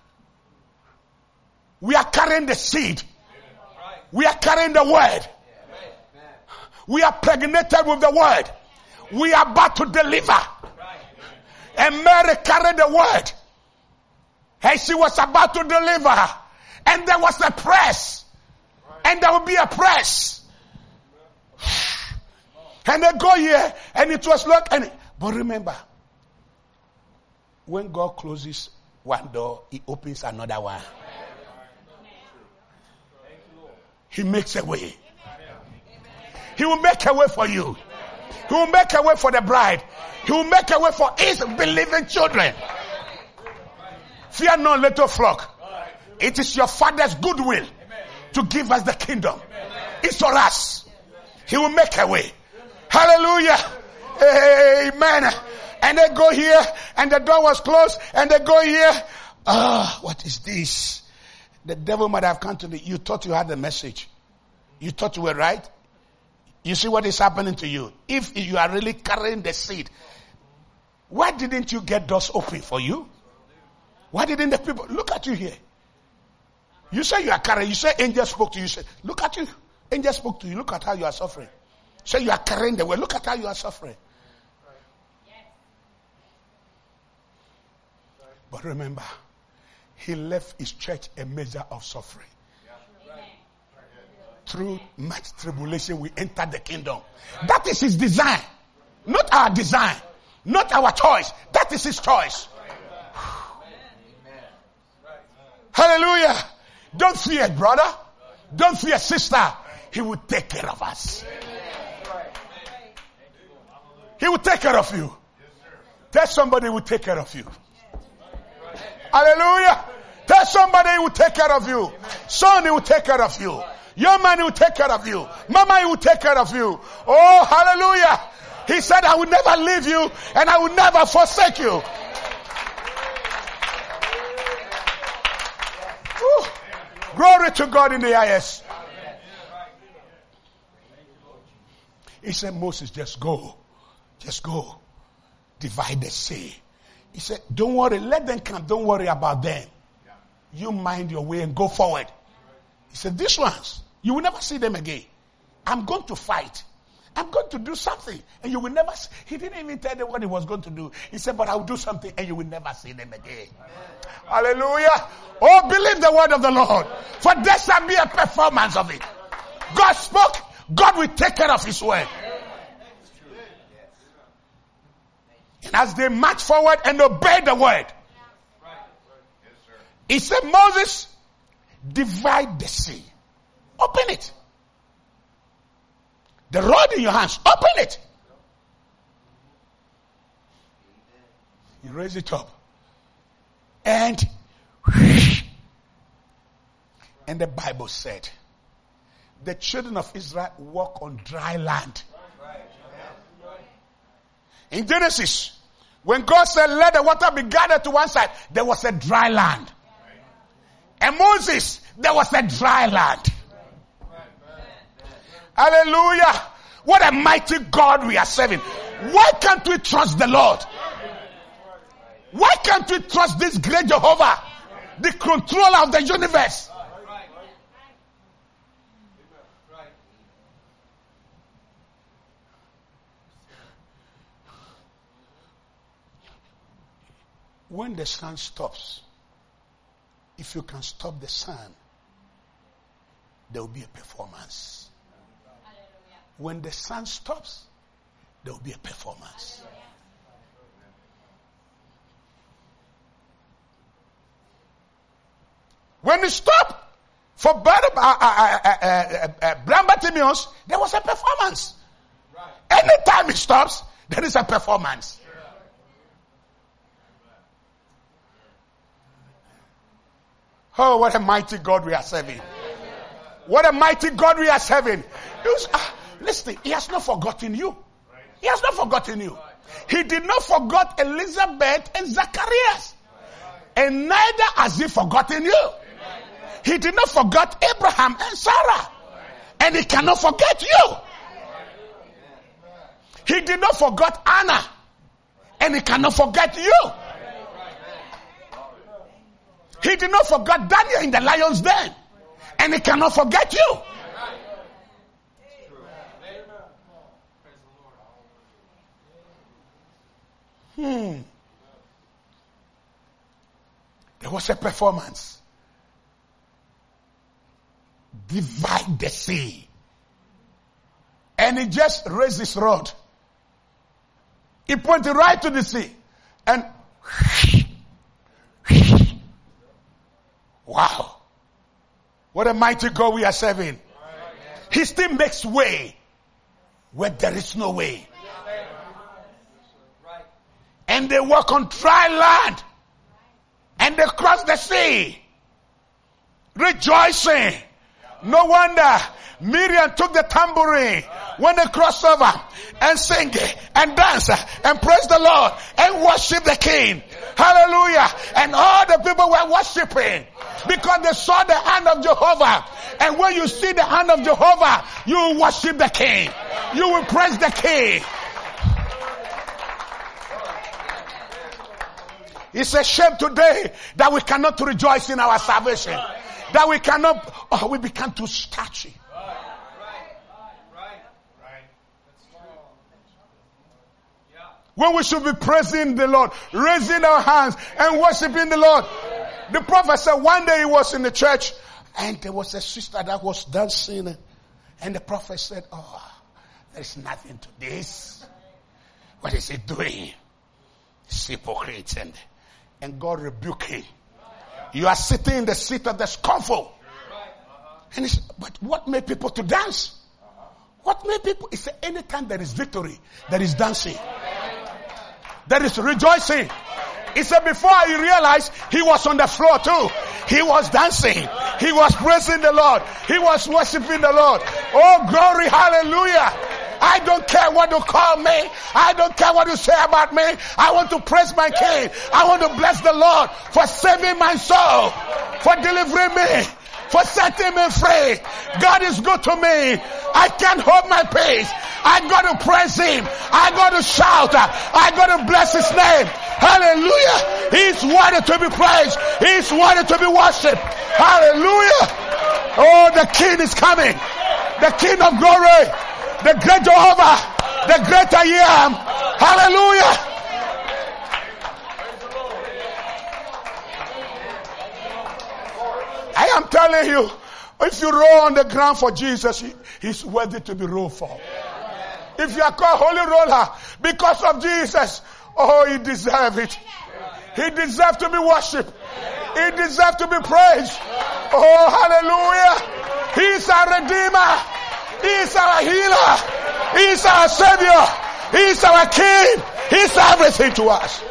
S2: We are carrying the seed. We are carrying the word. We are pregnated with the word. We are about to deliver. And Mary carried the word. And she was about to deliver. And there was a press. And there will be a press. And they go here. And it was like, and, but remember, when God closes one door, He opens another one. He makes a way. He will make a way for you. He will make a way for the bride. He will make a way for His believing children. Fear not, little flock. It is your Father's goodwill to give us the kingdom. It's for us. He will make a way. Hallelujah. Amen. And they go here, and the door was closed, and they go here. Ah, oh, what is this? The devil might have come to me. You thought you had the message. You thought you were right. You see what is happening to you. If you are really carrying the seed, why didn't you get doors open for you? Why didn't the people look at you here? You say you are carrying. You say angel spoke to you. You say, look at you. Angel spoke to you. Look at how you are suffering. Say you are carrying the word. Look at how you are suffering. But remember, He left His church a measure of suffering. Through much tribulation, we enter the kingdom. That is His design. Not our design. Not our choice. That is His choice. Hallelujah. Don't fear, brother. Don't fear, sister. He will take care of us. He will take care of you. Tell somebody He will take care of you. Hallelujah. Tell somebody He will take care of you. Son, He will take care of you. Young man, He will take care of you. Mama, He will take care of you. Oh, hallelujah. He said, I will never leave you and I will never forsake you. Woo. Glory to God in the highest. He said, Moses, just go. Just go. Divide the sea. He said, don't worry. Let them come. Don't worry about them. You mind your way and go forward. He said, these ones, you will never see them again. I'm going to fight. I'm going to do something. And you will never see. He didn't even tell them what he was going to do. He said, but I'll do something and you will never see them again. Amen. Hallelujah. Oh, believe the word of the Lord. For there shall be a performance of it. God spoke. God will take care of his word. And as they march forward and obey the word, he said, Moses, divide the sea. Open it. The rod in your hands, open it. You raise it up. And, and the Bible said, the children of Israel walk on dry land. In Genesis, when God said, let the water be gathered to one side, there was a dry land. And Moses, there was a dry land. Hallelujah. What a mighty God we are serving. Why can't we trust the Lord? Why can't we trust this great Jehovah, the controller of the universe? When the sun stops, if you can stop the sun, there will be a performance. When the sun stops, there will be a performance. When it stopped for blind Bartimaeus, there was a performance. Anytime it stops, there is a performance. Oh, what a mighty God we are serving. What a mighty God we are serving. Was, uh, listen, he has not forgotten you. He has not forgotten you. He did not forget Elizabeth and Zacharias. And neither has he forgotten you. He did not forget Abraham and Sarah. And he cannot forget you. He did not forget Anna. And he cannot forget you. He did not forget Daniel in the lion's den. And he cannot forget you. Hmm. There was a performance. Divide the sea. And he just raised his rod. He pointed right to the sea. And wow. What a mighty God we are serving. He still makes way where there is no way. And they walk on dry land. And they cross the sea. Rejoicing. No wonder Miriam took the tambourine when they crossed over and sing and dance and praise the Lord and worship the King. Hallelujah. And all the people were worshiping because they saw the hand of Jehovah. And when you see the hand of Jehovah, you will worship the King. You will praise the King. It's a shame today that we cannot rejoice in our salvation. That we cannot, oh, we become too starchy. When we should be praising the Lord, raising our hands and worshiping the Lord. The prophet said one day he was in the church and there was a sister that was dancing. And the prophet said, oh, there's nothing to this. What is he doing? He's hypocrite. And, and God rebuked him. You are sitting in the seat of the scornful. And he said, but what made people to dance? What made people? He said, anytime there is victory, there is dancing. There is rejoicing. He said before he realized, he was on the floor too. He was dancing. He was praising the Lord. He was worshiping the Lord. Oh, glory, hallelujah. I don't care what you call me. I don't care what you say about me. I want to praise my King. I want to bless the Lord for saving my soul, for delivering me, for setting me free. God is good to me. I can't hold my peace. I got to praise him. I got to shout. I got to bless his name. Hallelujah. He's worthy to be praised. He's worthy to be worshipped. Hallelujah. Oh, the King is coming. The King of glory. The great Jehovah. The great I am. Hallelujah. I am telling you, if you roll on the ground for Jesus, he, he's worthy to be rolled for. If you are called holy roller because of Jesus, oh, he deserves it. He deserves to be worshipped. He deserves to be praised. Oh, hallelujah. He is our Redeemer. He is our healer. He is our Savior. He is our King. He is everything to us.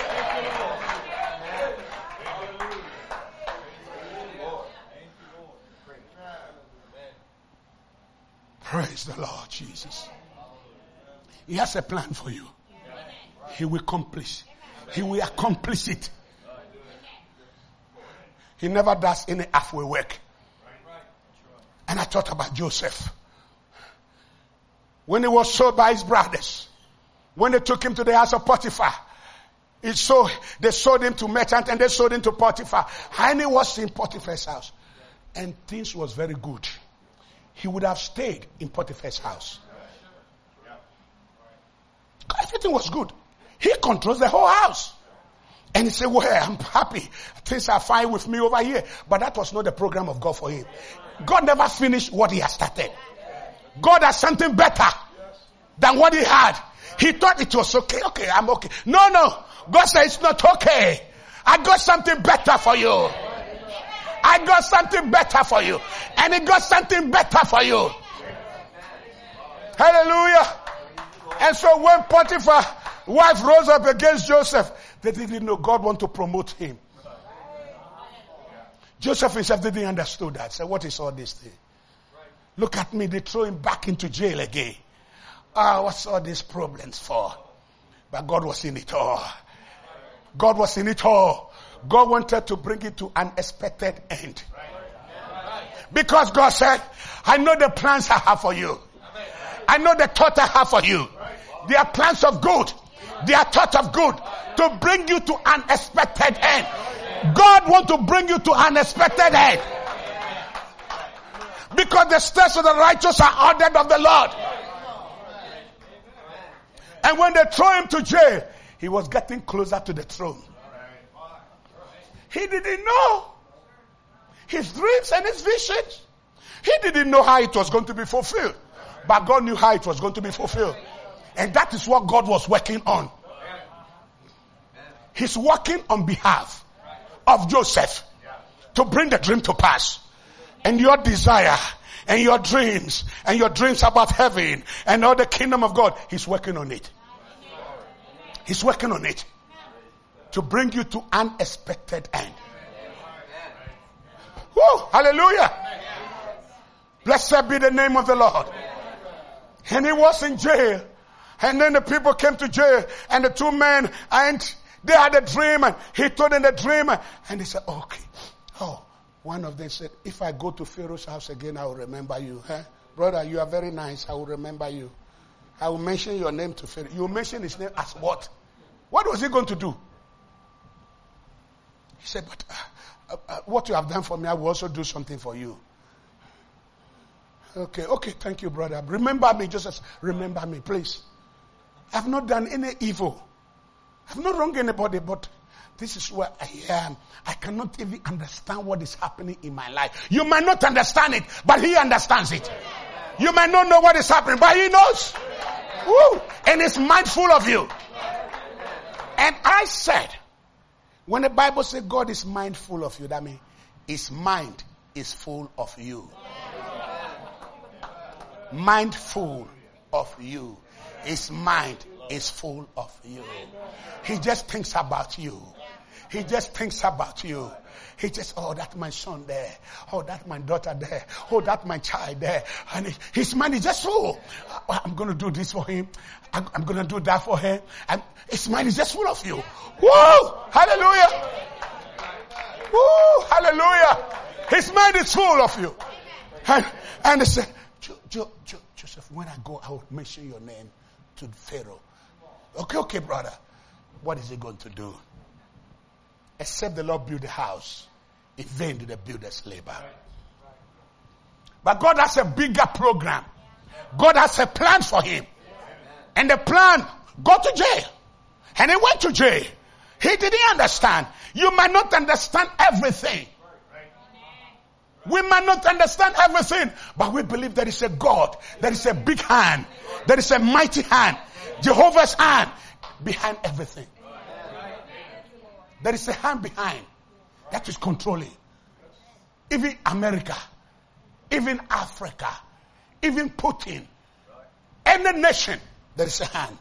S2: Praise the Lord Jesus. He has a plan for you. He will accomplish. He will accomplish it. He never does any halfway work. And I thought about Joseph. When he was sold by his brothers, when they took him to the house of Potiphar, he sold, they sold him to merchant and they sold him to Potiphar. And he was in Potiphar's house. And things was very good. He would have stayed in Potiphar's house. Everything was good. He controls the whole house. And he said, well, I'm happy. Things are fine with me over here. But that was not the program of God for him. God never finished what he had started. God has something better than what he had. He thought it was okay. Okay, I'm okay. No, no. God said it's not okay. I got something better for you. I got something better for you. And he got something better for you. Hallelujah. And so when Potiphar's wife rose up against Joseph, they didn't know God wanted to promote him. Joseph himself didn't understand that. So what is all this thing? Look at me, they throw him back into jail again. Ah, oh, what's all these problems for? But God was in it all. God was in it all. God wanted to bring it to an expected end. Because God said, I know the plans I have for you. I know the thought I have for you. They are plans of good. They are thoughts of good to bring you to an expected end. God wants to bring you to an expected end. Because the steps of the righteous are ordered of the Lord. And when they throw him to jail, he was getting closer to the throne. He didn't know his dreams and his visions. He didn't know how it was going to be fulfilled. But God knew how it was going to be fulfilled. And that is what God was working on. He's working on behalf of Joseph to bring the dream to pass. And your desire and your dreams and your dreams about heaven and all the kingdom of God, he's working on it. He's working on it to bring you to an expected end. Woo! Hallelujah! Blessed be the name of the Lord. And he was in jail. And then the people came to jail and the two men, and they had a dream and he told them the dream and they said, okay. Oh, one of them said, if I go to Pharaoh's house again, I will remember you. Huh? Brother, you are very nice. I will remember you. I will mention your name to Pharaoh. You will mention his name as what? What was he going to do? He said, but uh, uh, what you have done for me, I will also do something for you. Okay, okay, thank you, brother. Remember me, Joseph. Remember me, please. I've not done any evil. I've not wronged anybody, but this is where I am. I cannot even understand what is happening in my life. You might not understand it, but he understands it. You might not know what is happening, but he knows. Woo! And is mindful of you. And I said, when the Bible says God is mindful of you, that means his mind is full of you. Mindful of you. His mind is full of you. He just thinks about you. He just thinks about you. He just, oh, that's my son there. Oh, that's my daughter there. Oh, that's my child there. And he, his mind is just full. Oh, I'm going to do this for him. I'm, I'm going to do that for him. And his mind is just full of you. Woo! Hallelujah! Woo! Hallelujah! His mind is full of you. And, and they said, jo, jo, jo, Joseph, when I go, I will mention your name to Pharaoh. Okay, okay, brother. What is he going to do? Except the Lord build the house, in vain do the builders labor. But God has a bigger program. God has a plan for him. And the plan, go to jail. And he went to jail. He didn't understand. You might not understand everything. We might not understand everything, but we believe there is a God, there is a big hand, there is a mighty hand, Jehovah's hand behind everything. There is a hand behind that is controlling. Even America, even Africa, even Putin, any nation, there is a hand.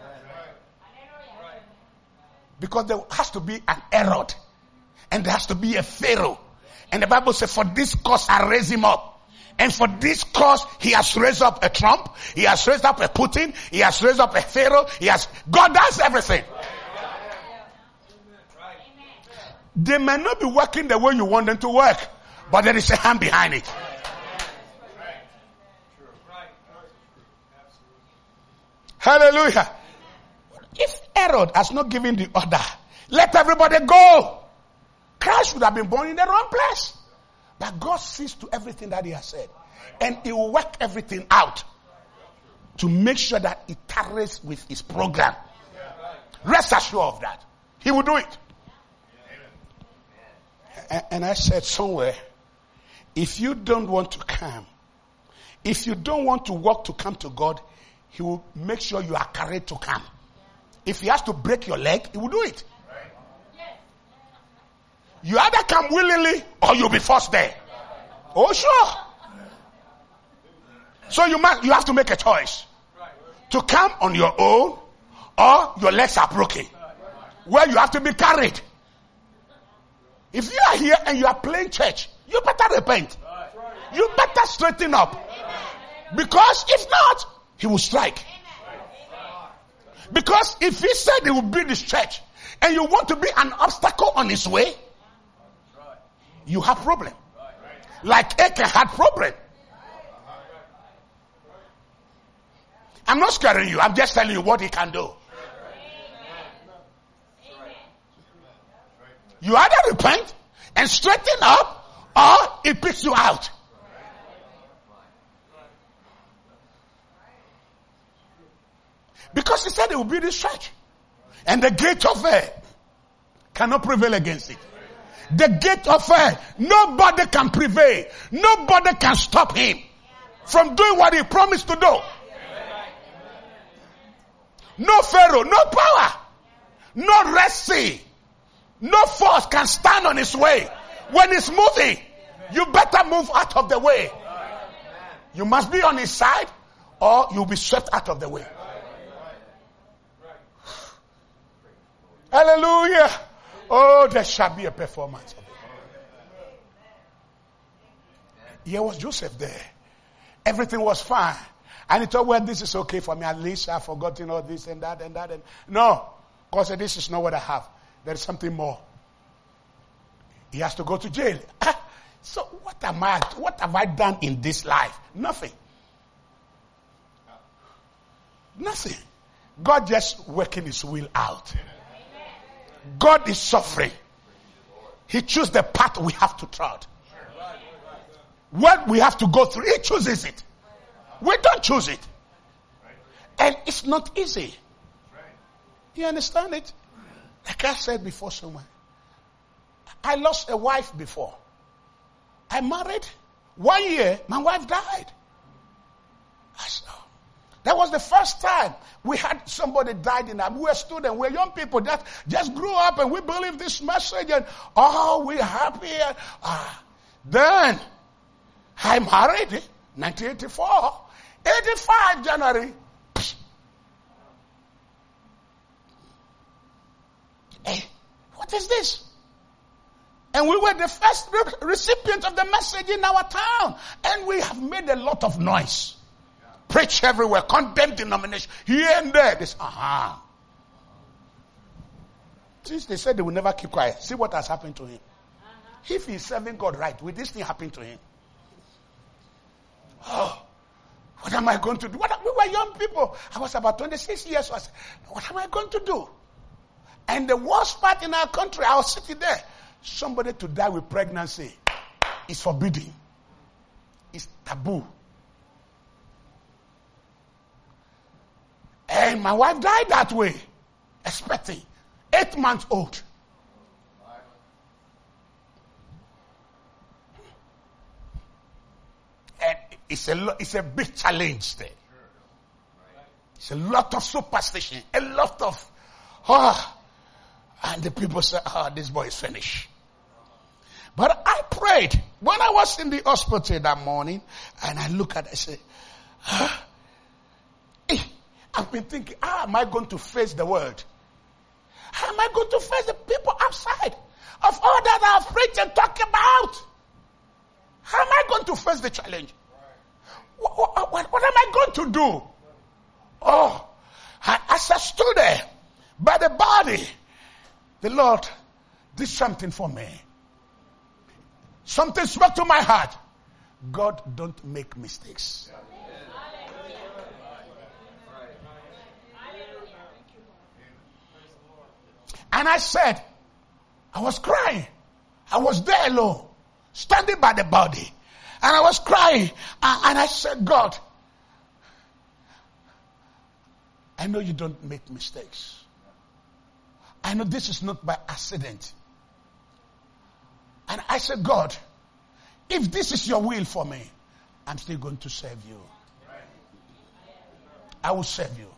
S2: Because there has to be an Herod, and there has to be a Pharaoh. And the Bible says, for this cause I raise him up. And for this cause he has raised up a Trump, he has raised up a Putin, he has raised up a Pharaoh, he has, God does everything. They may not be working the way you want them to work, but there is a hand behind it. Hallelujah. If Herod has not given the order, let everybody go, Christ would have been born in the wrong place. But God sees to everything that he has said. And he will work everything out to make sure that it tarries with his program. Rest assured of that. He will do it. And I said somewhere, if you don't want to come, if you don't want to walk to come to God, he will make sure you are carried to come. If he has to break your leg, he will do it. You either come willingly or you'll be forced there. Oh, sure. So you must, you have to make a choice. To come on your own or your legs are broken. Where you have to be carried. If you are here and you are playing church, you better repent. You better straighten up. Because if not, he will strike. Because if he said he will build this church and you want to be an obstacle on his way, you have problem. Like Achan had problem. I'm not scaring you. I'm just telling you what he can do. You either repent and straighten up or it picks you out. Because he said he will build this church. And the gate of hell cannot prevail against it. The gate of hell, nobody can prevail. Nobody can stop him from doing what he promised to do. No Pharaoh, no power, no Red Sea, no force can stand on his way. When he's moving, you better move out of the way. You must be on his side or you'll be swept out of the way. Hallelujah. Oh, there shall be a performance. Here was Joseph there. Everything was fine. And he thought, well, this is okay for me. At least I've forgotten all this and that and that. And no, because this is not what I have. There is something more. He has to go to jail. Ah, so what am I? What have I done in this life? Nothing. Nothing. God just working his will out. God is suffering. He chooses the path we have to trod. What we have to go through, he chooses it. We don't choose it. And it's not easy. You understand it? Like I said before somewhere. I lost a wife before. I married. One year, my wife died. I saw. That was the first time we had somebody died in our, we were students, we were young people that just grew up and we believed this message and oh, we're happy. Ah. Then, I married nineteen eighty-four. eighty-five January. Hey, what is this? And we were the first re- recipient of the message in our town. And we have made a lot of noise. Preach everywhere, condemn denomination, here and there. This, aha. Since they said they will never keep quiet, see what has happened to him. Uh-huh. If he's serving God right, will this thing happen to him? Oh, what am I going to do? What, we were young people. I was about twenty-six years. So I said, what am I going to do? And the worst part in our country, I was sitting there. Somebody to die with pregnancy is forbidden. is taboo. And my wife died that way, expecting, eight months old. And it's a, it's a big challenge there. It's a lot of superstition, a lot of, oh, and the people say, oh, this boy is finished. But I prayed when I was in the hospital that morning, and I look at it, I say, huh? Eh, I've been thinking, how am I going to face the world? How am I going to face the people outside of all that I've preached and talked about? How am I going to face the challenge? What, what, what, what am I going to do? Oh, as I stood there by the body, the Lord did something for me. Something spoke to my heart. God don't make mistakes. And I said, I was crying. I was there alone, standing by the body. And I was crying. And I said, God, I know you don't make mistakes. I know this is not by accident. And I said, God, if this is your will for me, I'm still going to serve you. I will serve you.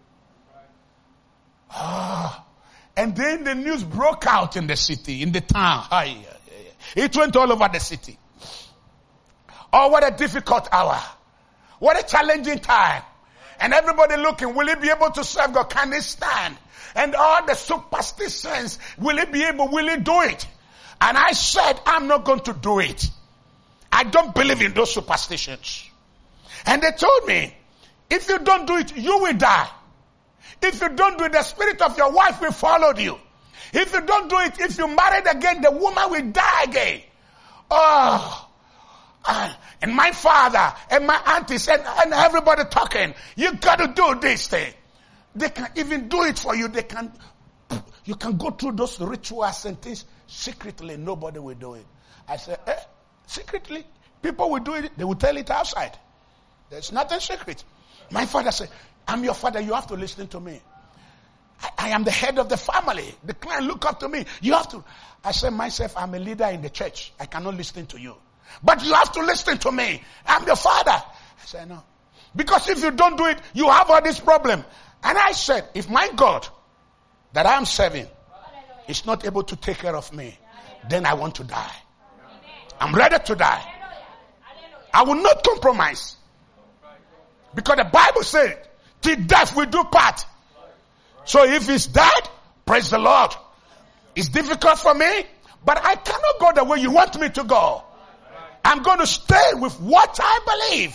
S2: Ah. And then the news broke out in the city, in the town. It went all over the city. Oh, what a difficult hour. What a challenging time. And everybody looking, will he be able to serve God? Can he stand? And all the superstitions, will he be able, will he do it? And I said, I'm not going to do it. I don't believe in those superstitions. And they told me, if you don't do it, you will die. If you don't do it, the spirit of your wife will follow you. If you don't do it, if you married again, the woman will die again. Oh. And my father and my aunties and, and everybody talking, you got to do this thing. They can even do it for you. They can, you can go through those rituals and things secretly. Nobody will do it. I said, eh, secretly, people will do it. They will tell it outside. There's nothing secret. My father said, I'm your father. You have to listen to me. I, I am the head of the family. The client look up to me. You have to. I said myself, I'm a leader in the church. I cannot listen to you. But you have to listen to me. I'm your father. I said, no. Because if you don't do it, you have all this problem. And I said, if my God that I'm serving is not able to take care of me, then I want to die. I'm ready to die. I will not compromise. Because the Bible says, till death we do part. So if it's dead, praise the Lord. It's difficult for me, but I cannot go the way you want me to go. I'm going to stay with what I believe.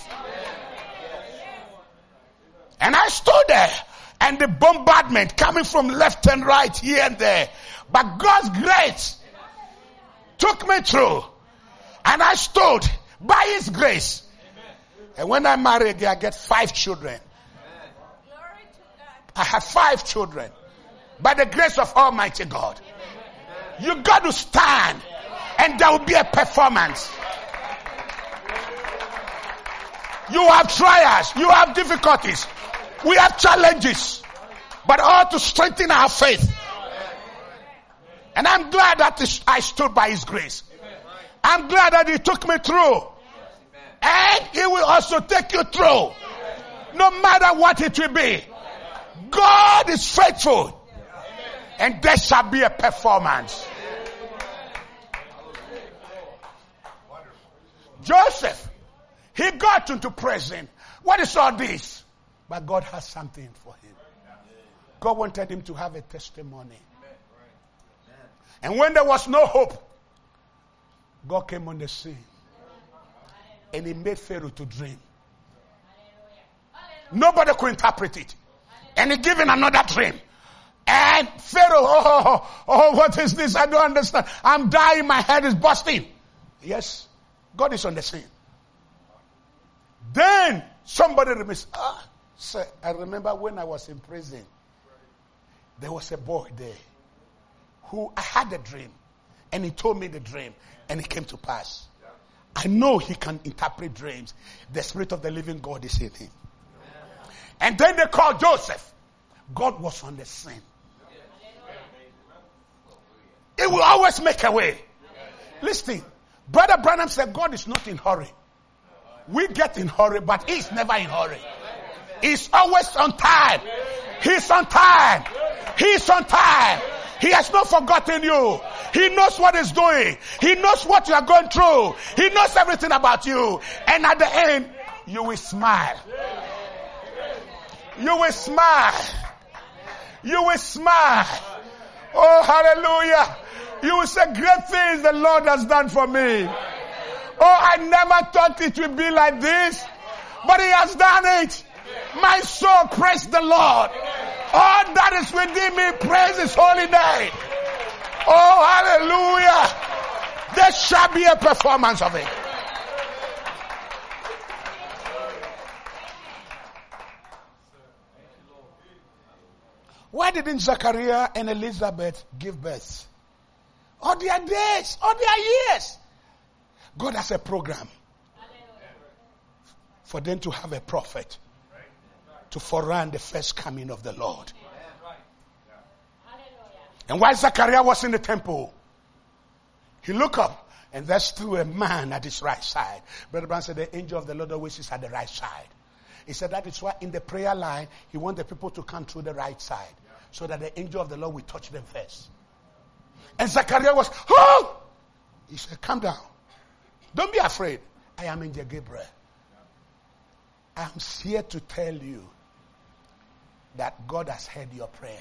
S2: And I stood there, and the bombardment coming from left and right, here and there. But God's grace took me through. And I stood by His grace. And when I married, I get five children. I have five children. By the grace of Almighty God. You got to stand, and there will be a performance. You have trials. You have difficulties. We have challenges. But all to strengthen our faith. And I'm glad that I stood by His grace. I'm glad that He took me through. And He will also take you through. No matter what it will be. God is faithful. And there shall be a performance. Joseph, he got into prison. What is all this? But God has something for him. God wanted him to have a testimony. And when there was no hope, God came on the scene. And He made Pharaoh to dream. Nobody could interpret it. And He gave him another dream. And Pharaoh, oh, oh, oh, what is this? I don't understand. I'm dying. My head is busting. Yes, God is on the scene. Then somebody remembers, ah, sir, I remember when I was in prison, there was a boy there who I had a dream. And he told me the dream. And it came to pass. I know he can interpret dreams. The Spirit of the living God is in him. And then they called Joseph. God was on the scene. It will always make a way. Listen, Brother Branham said God is not in hurry. We get in hurry, but he's never in hurry. He's always on time. He's on time. He's on time. He has not forgotten you. He knows what he's doing. He knows what you are going through. He knows everything about you. And at the end, you will smile. You will smile. You will smile. Oh, hallelujah. You will say, great things the Lord has done for me. Oh, I never thought it would be like this, but he has done it. My soul, praise the Lord. All that is within me, praise his holy name. Oh, hallelujah. There shall be a performance of it. Why didn't Zachariah and Elizabeth give birth? All their days, all their years. God has a program for them to have a prophet to forerun the first coming of the Lord. And while Zachariah was in the temple, he looked up and there stood a man at his right side. Brother Brown said the angel of the Lord always is at the right side. He said that is why in the prayer line, he wants the people to come through the right side so that the angel of the Lord will touch them first. And Zachariah was, oh! He said, calm down. Don't be afraid. I am Angel Gabriel. I am here to tell you that God has heard your prayer.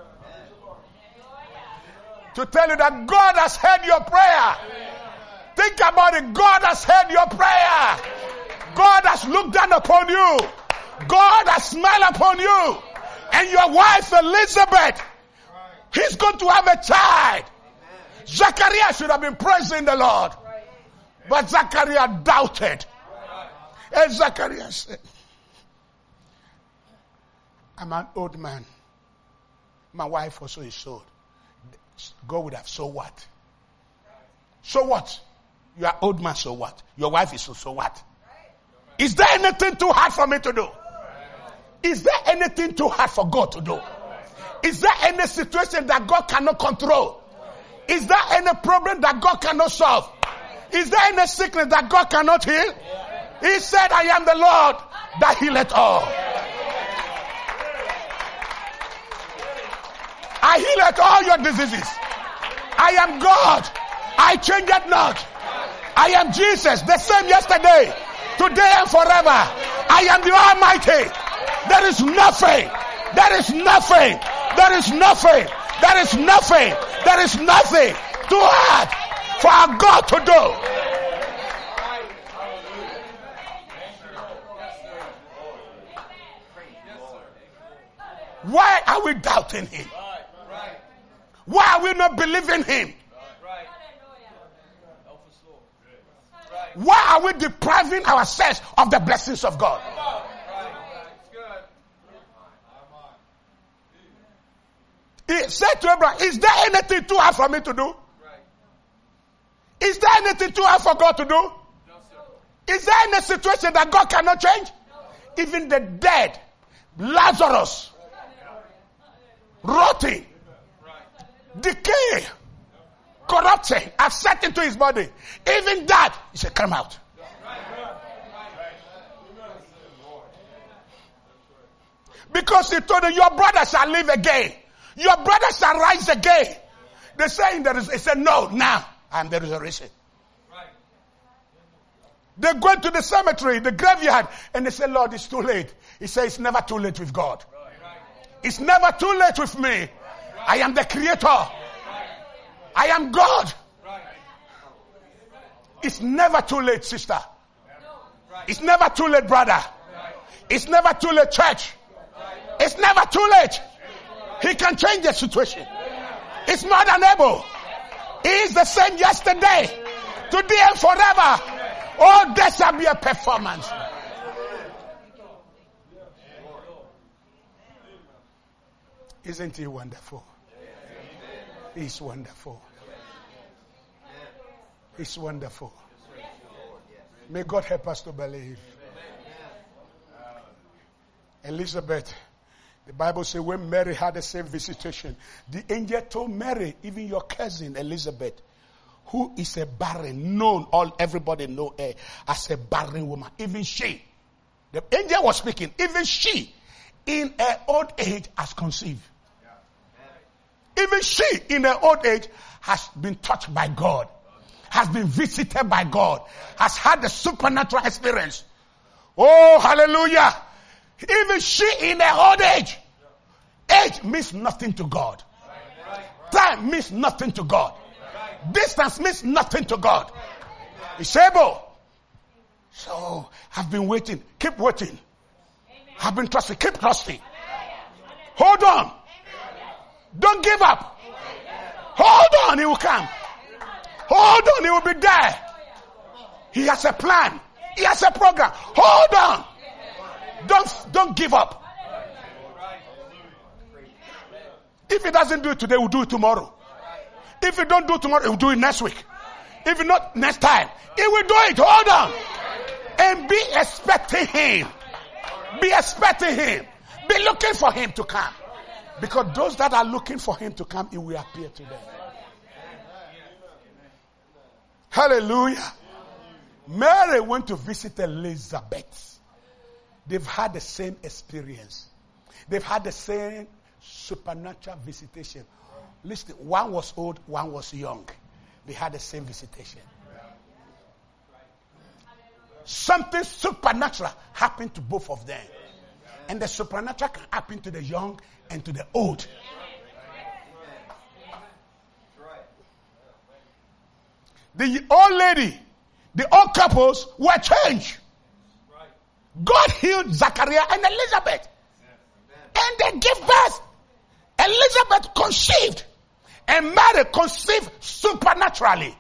S2: To tell you that God has heard your prayer. Think about it. God has heard your prayer. God has looked down upon you. God has smiled upon you. And your wife Elizabeth, he's going to have a child. Zachariah should have been praising the Lord. But Zachariah doubted. And Zachariah said, I'm an old man. My wife also is old. God would have, so what? So what? You are old man, so what? Your wife is so, so what? Is there anything too hard for me to do? Is there anything too hard for God to do? Is there any situation that God cannot control? Is there any problem that God cannot solve? Is there any sickness that God cannot heal? He said, I am the Lord that healeth all. I healeth all your diseases. I am God. I change it not. I am Jesus, the same yesterday, today and forever. I am the Almighty. There is nothing. There is nothing. There is nothing. There is nothing. There is nothing too hard for our God to do. Why are we doubting him? Why are we not believing him? Why are we depriving ourselves of the blessings of God? He said to Abraham, is there anything too hard for me to do? Is there anything too hard for God to do? Is there any situation that God cannot change? Even the dead, Lazarus, rotting, decay, corrupting, have set into his body. Even that, he said, come out. Because he told them, your brother shall live again. Your brother shall rise again. They say in the resurrection. He said, no, now I am the resurrection. They go to the cemetery, the graveyard, and they say, Lord, it's too late. He said, it's never too late with God. It's never too late with me. I am the creator. I am God. It's never too late, sister. It's never too late, brother. It's never too late, church. It's never too late. He can change the situation. It's more than able. He is the same yesterday, today and forever. Oh, there shall be a performance. Isn't he wonderful? He's wonderful. He's wonderful. May God help us to believe. Elizabeth, the Bible says when Mary had the same visitation, the angel told Mary, even your cousin Elizabeth, who is a barren, known, all everybody know her as a barren woman. Even she, the angel was speaking, even she, in her old age, has conceived. Even she, in her old age, has been touched by God, has been visited by God, has had the supernatural experience. Oh, hallelujah. Even she, in her old age, age means nothing to God. Time means nothing to God. Distance means nothing to God. It's able. So, I've been waiting. Keep waiting. I've been trusting. Keep trusting. Hold on. Don't give up. Hold on. He will come. Hold on. He will be there. He has a plan. He has a program. Hold on. Don't, don't give up. If he doesn't do it today, we'll do it tomorrow. If he don't do it tomorrow, he'll do it next week. If he not next time, he will do it. Hold on. And be expecting him. Be expecting him. Be looking for him to come. Because those that are looking for him to come, he will appear to them. Hallelujah. Mary went to visit Elizabeth. They've had the same experience. They've had the same supernatural visitation. Listen, one was old, one was young. They had the same visitation. Something supernatural happened to both of them. And the supernatural can happen to the young and to the old. The old lady, the old couples were changed. God healed Zachariah and Elizabeth. And they gave birth. Elizabeth conceived. And Mary conceived supernaturally.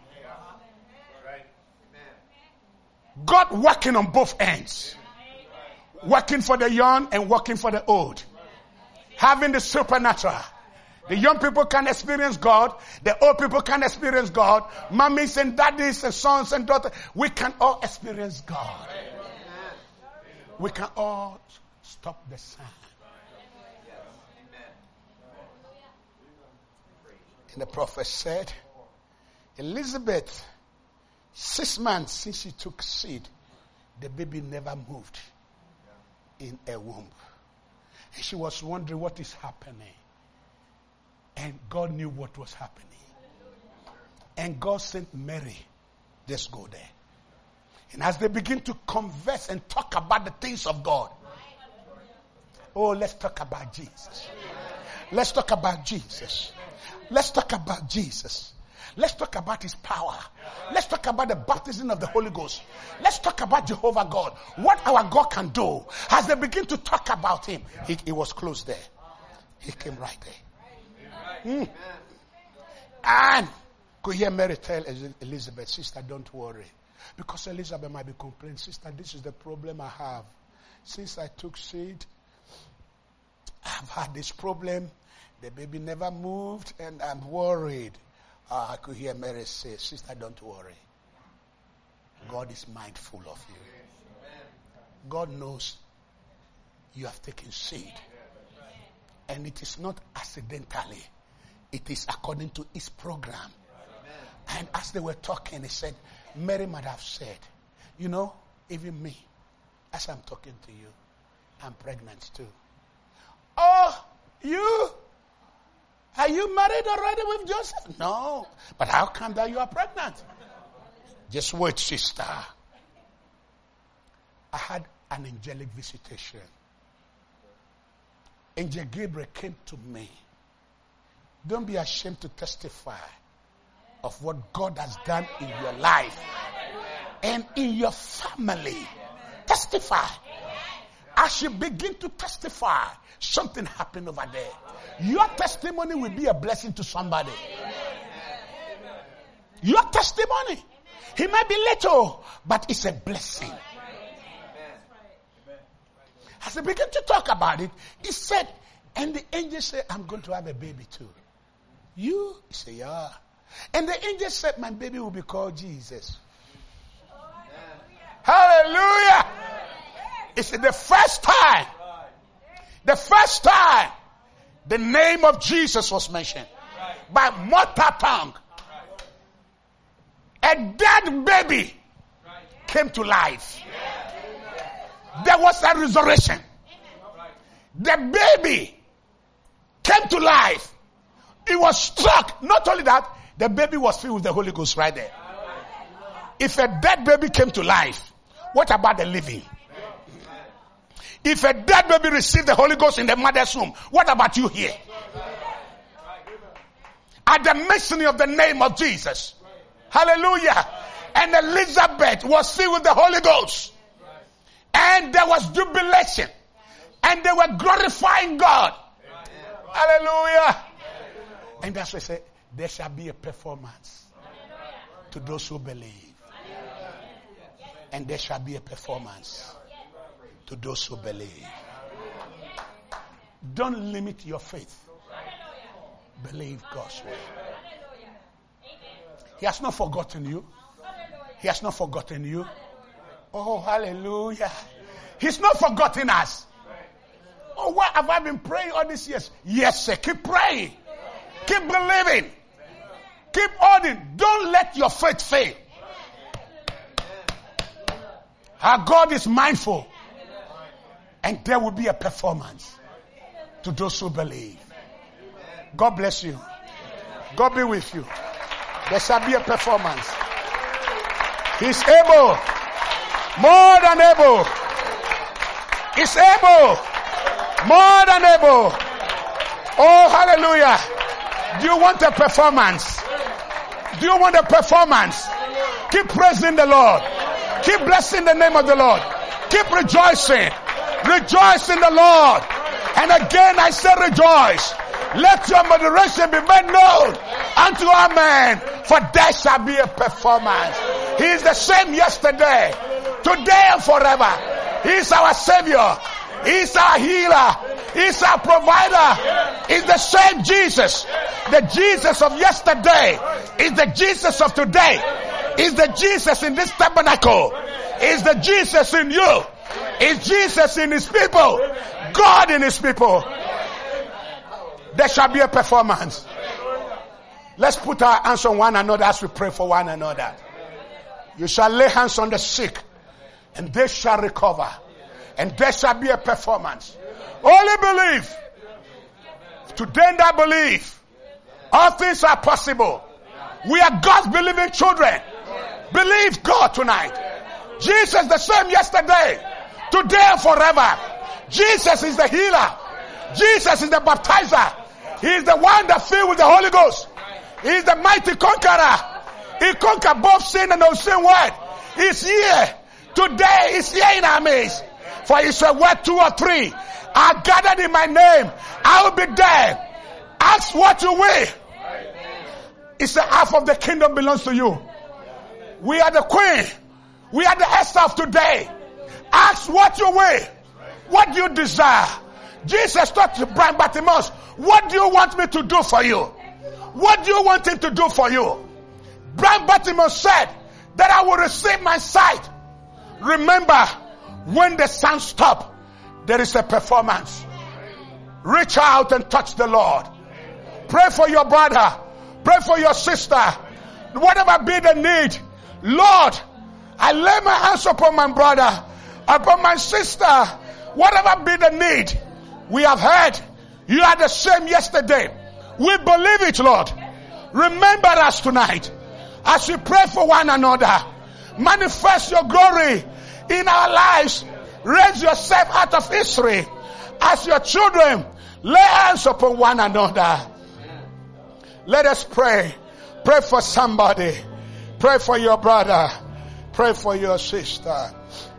S2: God working on both ends. Working for the young and working for the old. Having the supernatural. The young people can experience God. The old people can experience God. Mummies and daddies and sons and daughters. We can all experience God. We can all stop the sun. And the prophet said, Elizabeth, six months since she took seed, the baby never moved in her womb. And she was wondering what is happening. And God knew what was happening. And God sent Mary, just go there. And as they begin to converse and talk about the things of God, oh, let's talk about Jesus. Let's talk about Jesus. Let's talk about Jesus. Let's talk about his power. Let's talk about the baptism of the Holy Ghost. Let's talk about Jehovah God. What our God can do. As they begin to talk about him, he, he was close there. He came right there. Mm. And could hear Mary tell Elizabeth, sister, don't worry. Because Elizabeth might be complaining, sister, this is the problem I have. Since I took seed, I've had this problem. The baby never moved and I'm worried. Uh, I could hear Mary say, sister, don't worry. God is mindful of you. God knows you have taken seed. And it is not accidentally. It is according to his program. And as they were talking, he said, Mary might have said, you know, even me, as I'm talking to you, I'm pregnant too. Oh, you? Are you married already with Joseph? No. But how come that you are pregnant? Just wait, sister. I had an angelic visitation. Angel Gabriel came to me. Don't be ashamed to testify of what God has done in your life and in your family. Testify. As you begin to testify, something happened over there. Your testimony will be a blessing to somebody. Your testimony. He might be little, but it's a blessing. As they begin to talk about it, he said, and the angel said, I'm going to have a baby too. You? He said, yeah. And the angel said, my baby will be called Jesus. Hallelujah. It's the first time, the first time the name of Jesus was mentioned by mother tongue. A dead baby came to life. There was a resurrection. The baby came to life. It was struck. Not only that, the baby was filled with the Holy Ghost right there. If a dead baby came to life, what about the living? If a dead baby received the Holy Ghost in the mother's womb, what about you here? At the mention of the name of Jesus. Hallelujah. And Elizabeth was filled with the Holy Ghost. And there was jubilation. And they were glorifying God. Hallelujah. And that's why I say, there shall be a performance to those who believe. And there shall be a performance to those who believe. Don't limit your faith. Believe God's word. He has not forgotten you. He has not forgotten you. Oh, hallelujah. He's not forgotten us. Oh, what have I been praying all these years? Yes, sir. Keep praying. Keep believing. Keep holding. Don't let your faith fail. Our God is mindful. And there will be a performance to those who believe. God bless you. God be with you. There shall be a performance. He's able. More than able. He's able. More than able. Oh, hallelujah. Do you want a performance? Do you want a performance? Keep praising the Lord. Keep blessing the name of the Lord. Keep rejoicing. Rejoice in the Lord. And again I say rejoice. Let your moderation be made known unto our man. For there shall be a performance. He is the same yesterday, today and forever. He is our Savior. He is our healer. He is our provider. He is the same Jesus. The Jesus of yesterday is the Jesus of today. Is the Jesus in this tabernacle. Is the Jesus in you. Is Jesus in his people. God in his people. There shall be a performance. Let's put our hands on one another as we pray for one another. You shall lay hands on the sick and they shall recover. And there shall be a performance. Only believe. Today and I believe. All things are possible. We are God's believing children. Believe God tonight. Jesus the same yesterday, today and forever. Jesus is the healer. Jesus is the baptizer. He is the one that filled with the Holy Ghost. He is the mighty conqueror. He conquered both sin and unseen word. He's here. Today is here in our midst. For he said, where two or three are gathered in my name, I will be there. Ask what you will. It's the half of the kingdom belongs to you. We are the queen. We are the Esther of today. Ask what you will. What do you desire? Jesus talked to Brian Bartimaeus. What do you want me to do for you? What do you want him to do for you? Brian Bartimaeus said that I will receive my sight. Remember, when the sun stops, there is a performance. Reach out and touch the Lord. Pray for your brother. Pray for your sister. Whatever be the need. Lord, I lay my hands upon my brother, upon my sister. Whatever be the need. We have heard you are the same yesterday. We believe it, Lord. Remember us tonight as we pray for one another. Manifest your glory in our lives. Raise yourself out of history as your children. Lay hands upon one another. Let us pray. Pray for somebody. Pray for your brother. Pray for your sister.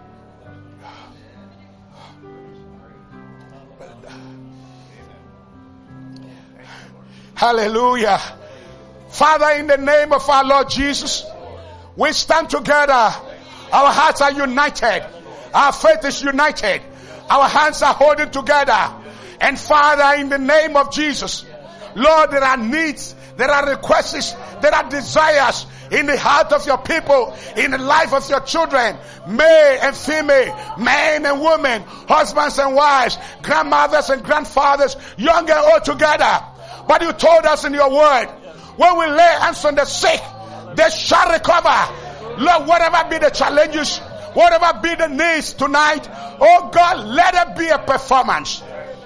S2: Hallelujah. Father, in the name of our Lord Jesus, we stand together. Our hearts are united. Our faith is united. Our hands are holding together. And Father, in the name of Jesus, Lord, there are needs There are requests, there are desires in the heart of your people, in the life of your children, male and female, men and women, husbands and wives, grandmothers and grandfathers, young and old together. But you told us in your word, when we lay hands on the sick, they shall recover. Lord, whatever be the challenges, whatever be the needs tonight, oh God, let it be a performance.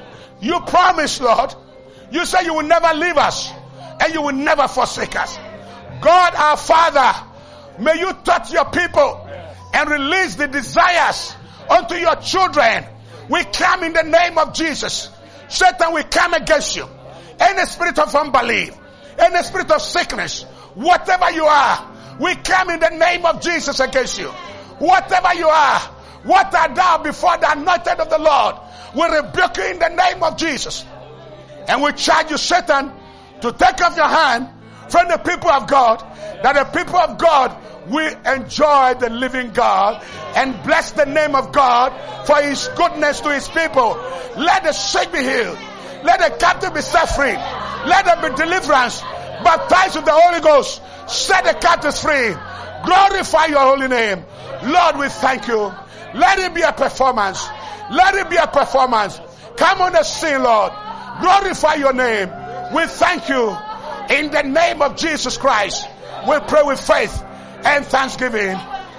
S2: You promised, Lord, you say you will never leave us and you will never forsake us. God our Father, may you touch your people and release the desires unto your children. We come in the name of Jesus. Satan, we come against you. Any spirit of unbelief, any spirit of sickness, whatever you are, we come in the name of Jesus against you. Whatever you are, what art thou before the anointed of the Lord, we rebuke you in the name of Jesus. And we charge you, Satan, to take off your hand from the people of God, that the people of God will enjoy the living God and bless the name of God for his goodness to his people. Let the sick be healed. Let the captive be set free. Let there be deliverance. Baptize with the Holy Ghost. Set the captives free. Glorify your holy name. Lord, we thank you. Let it be a performance. Let it be a performance. Come on the scene, Lord. Glorify your name. We thank you. In the name of Jesus Christ, we pray with faith and thanksgiving.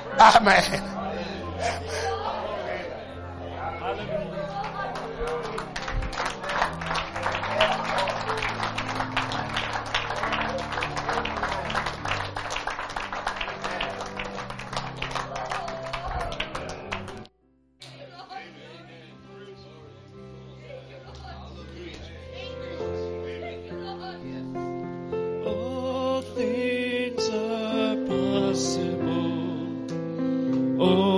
S2: Amen.
S3: Oh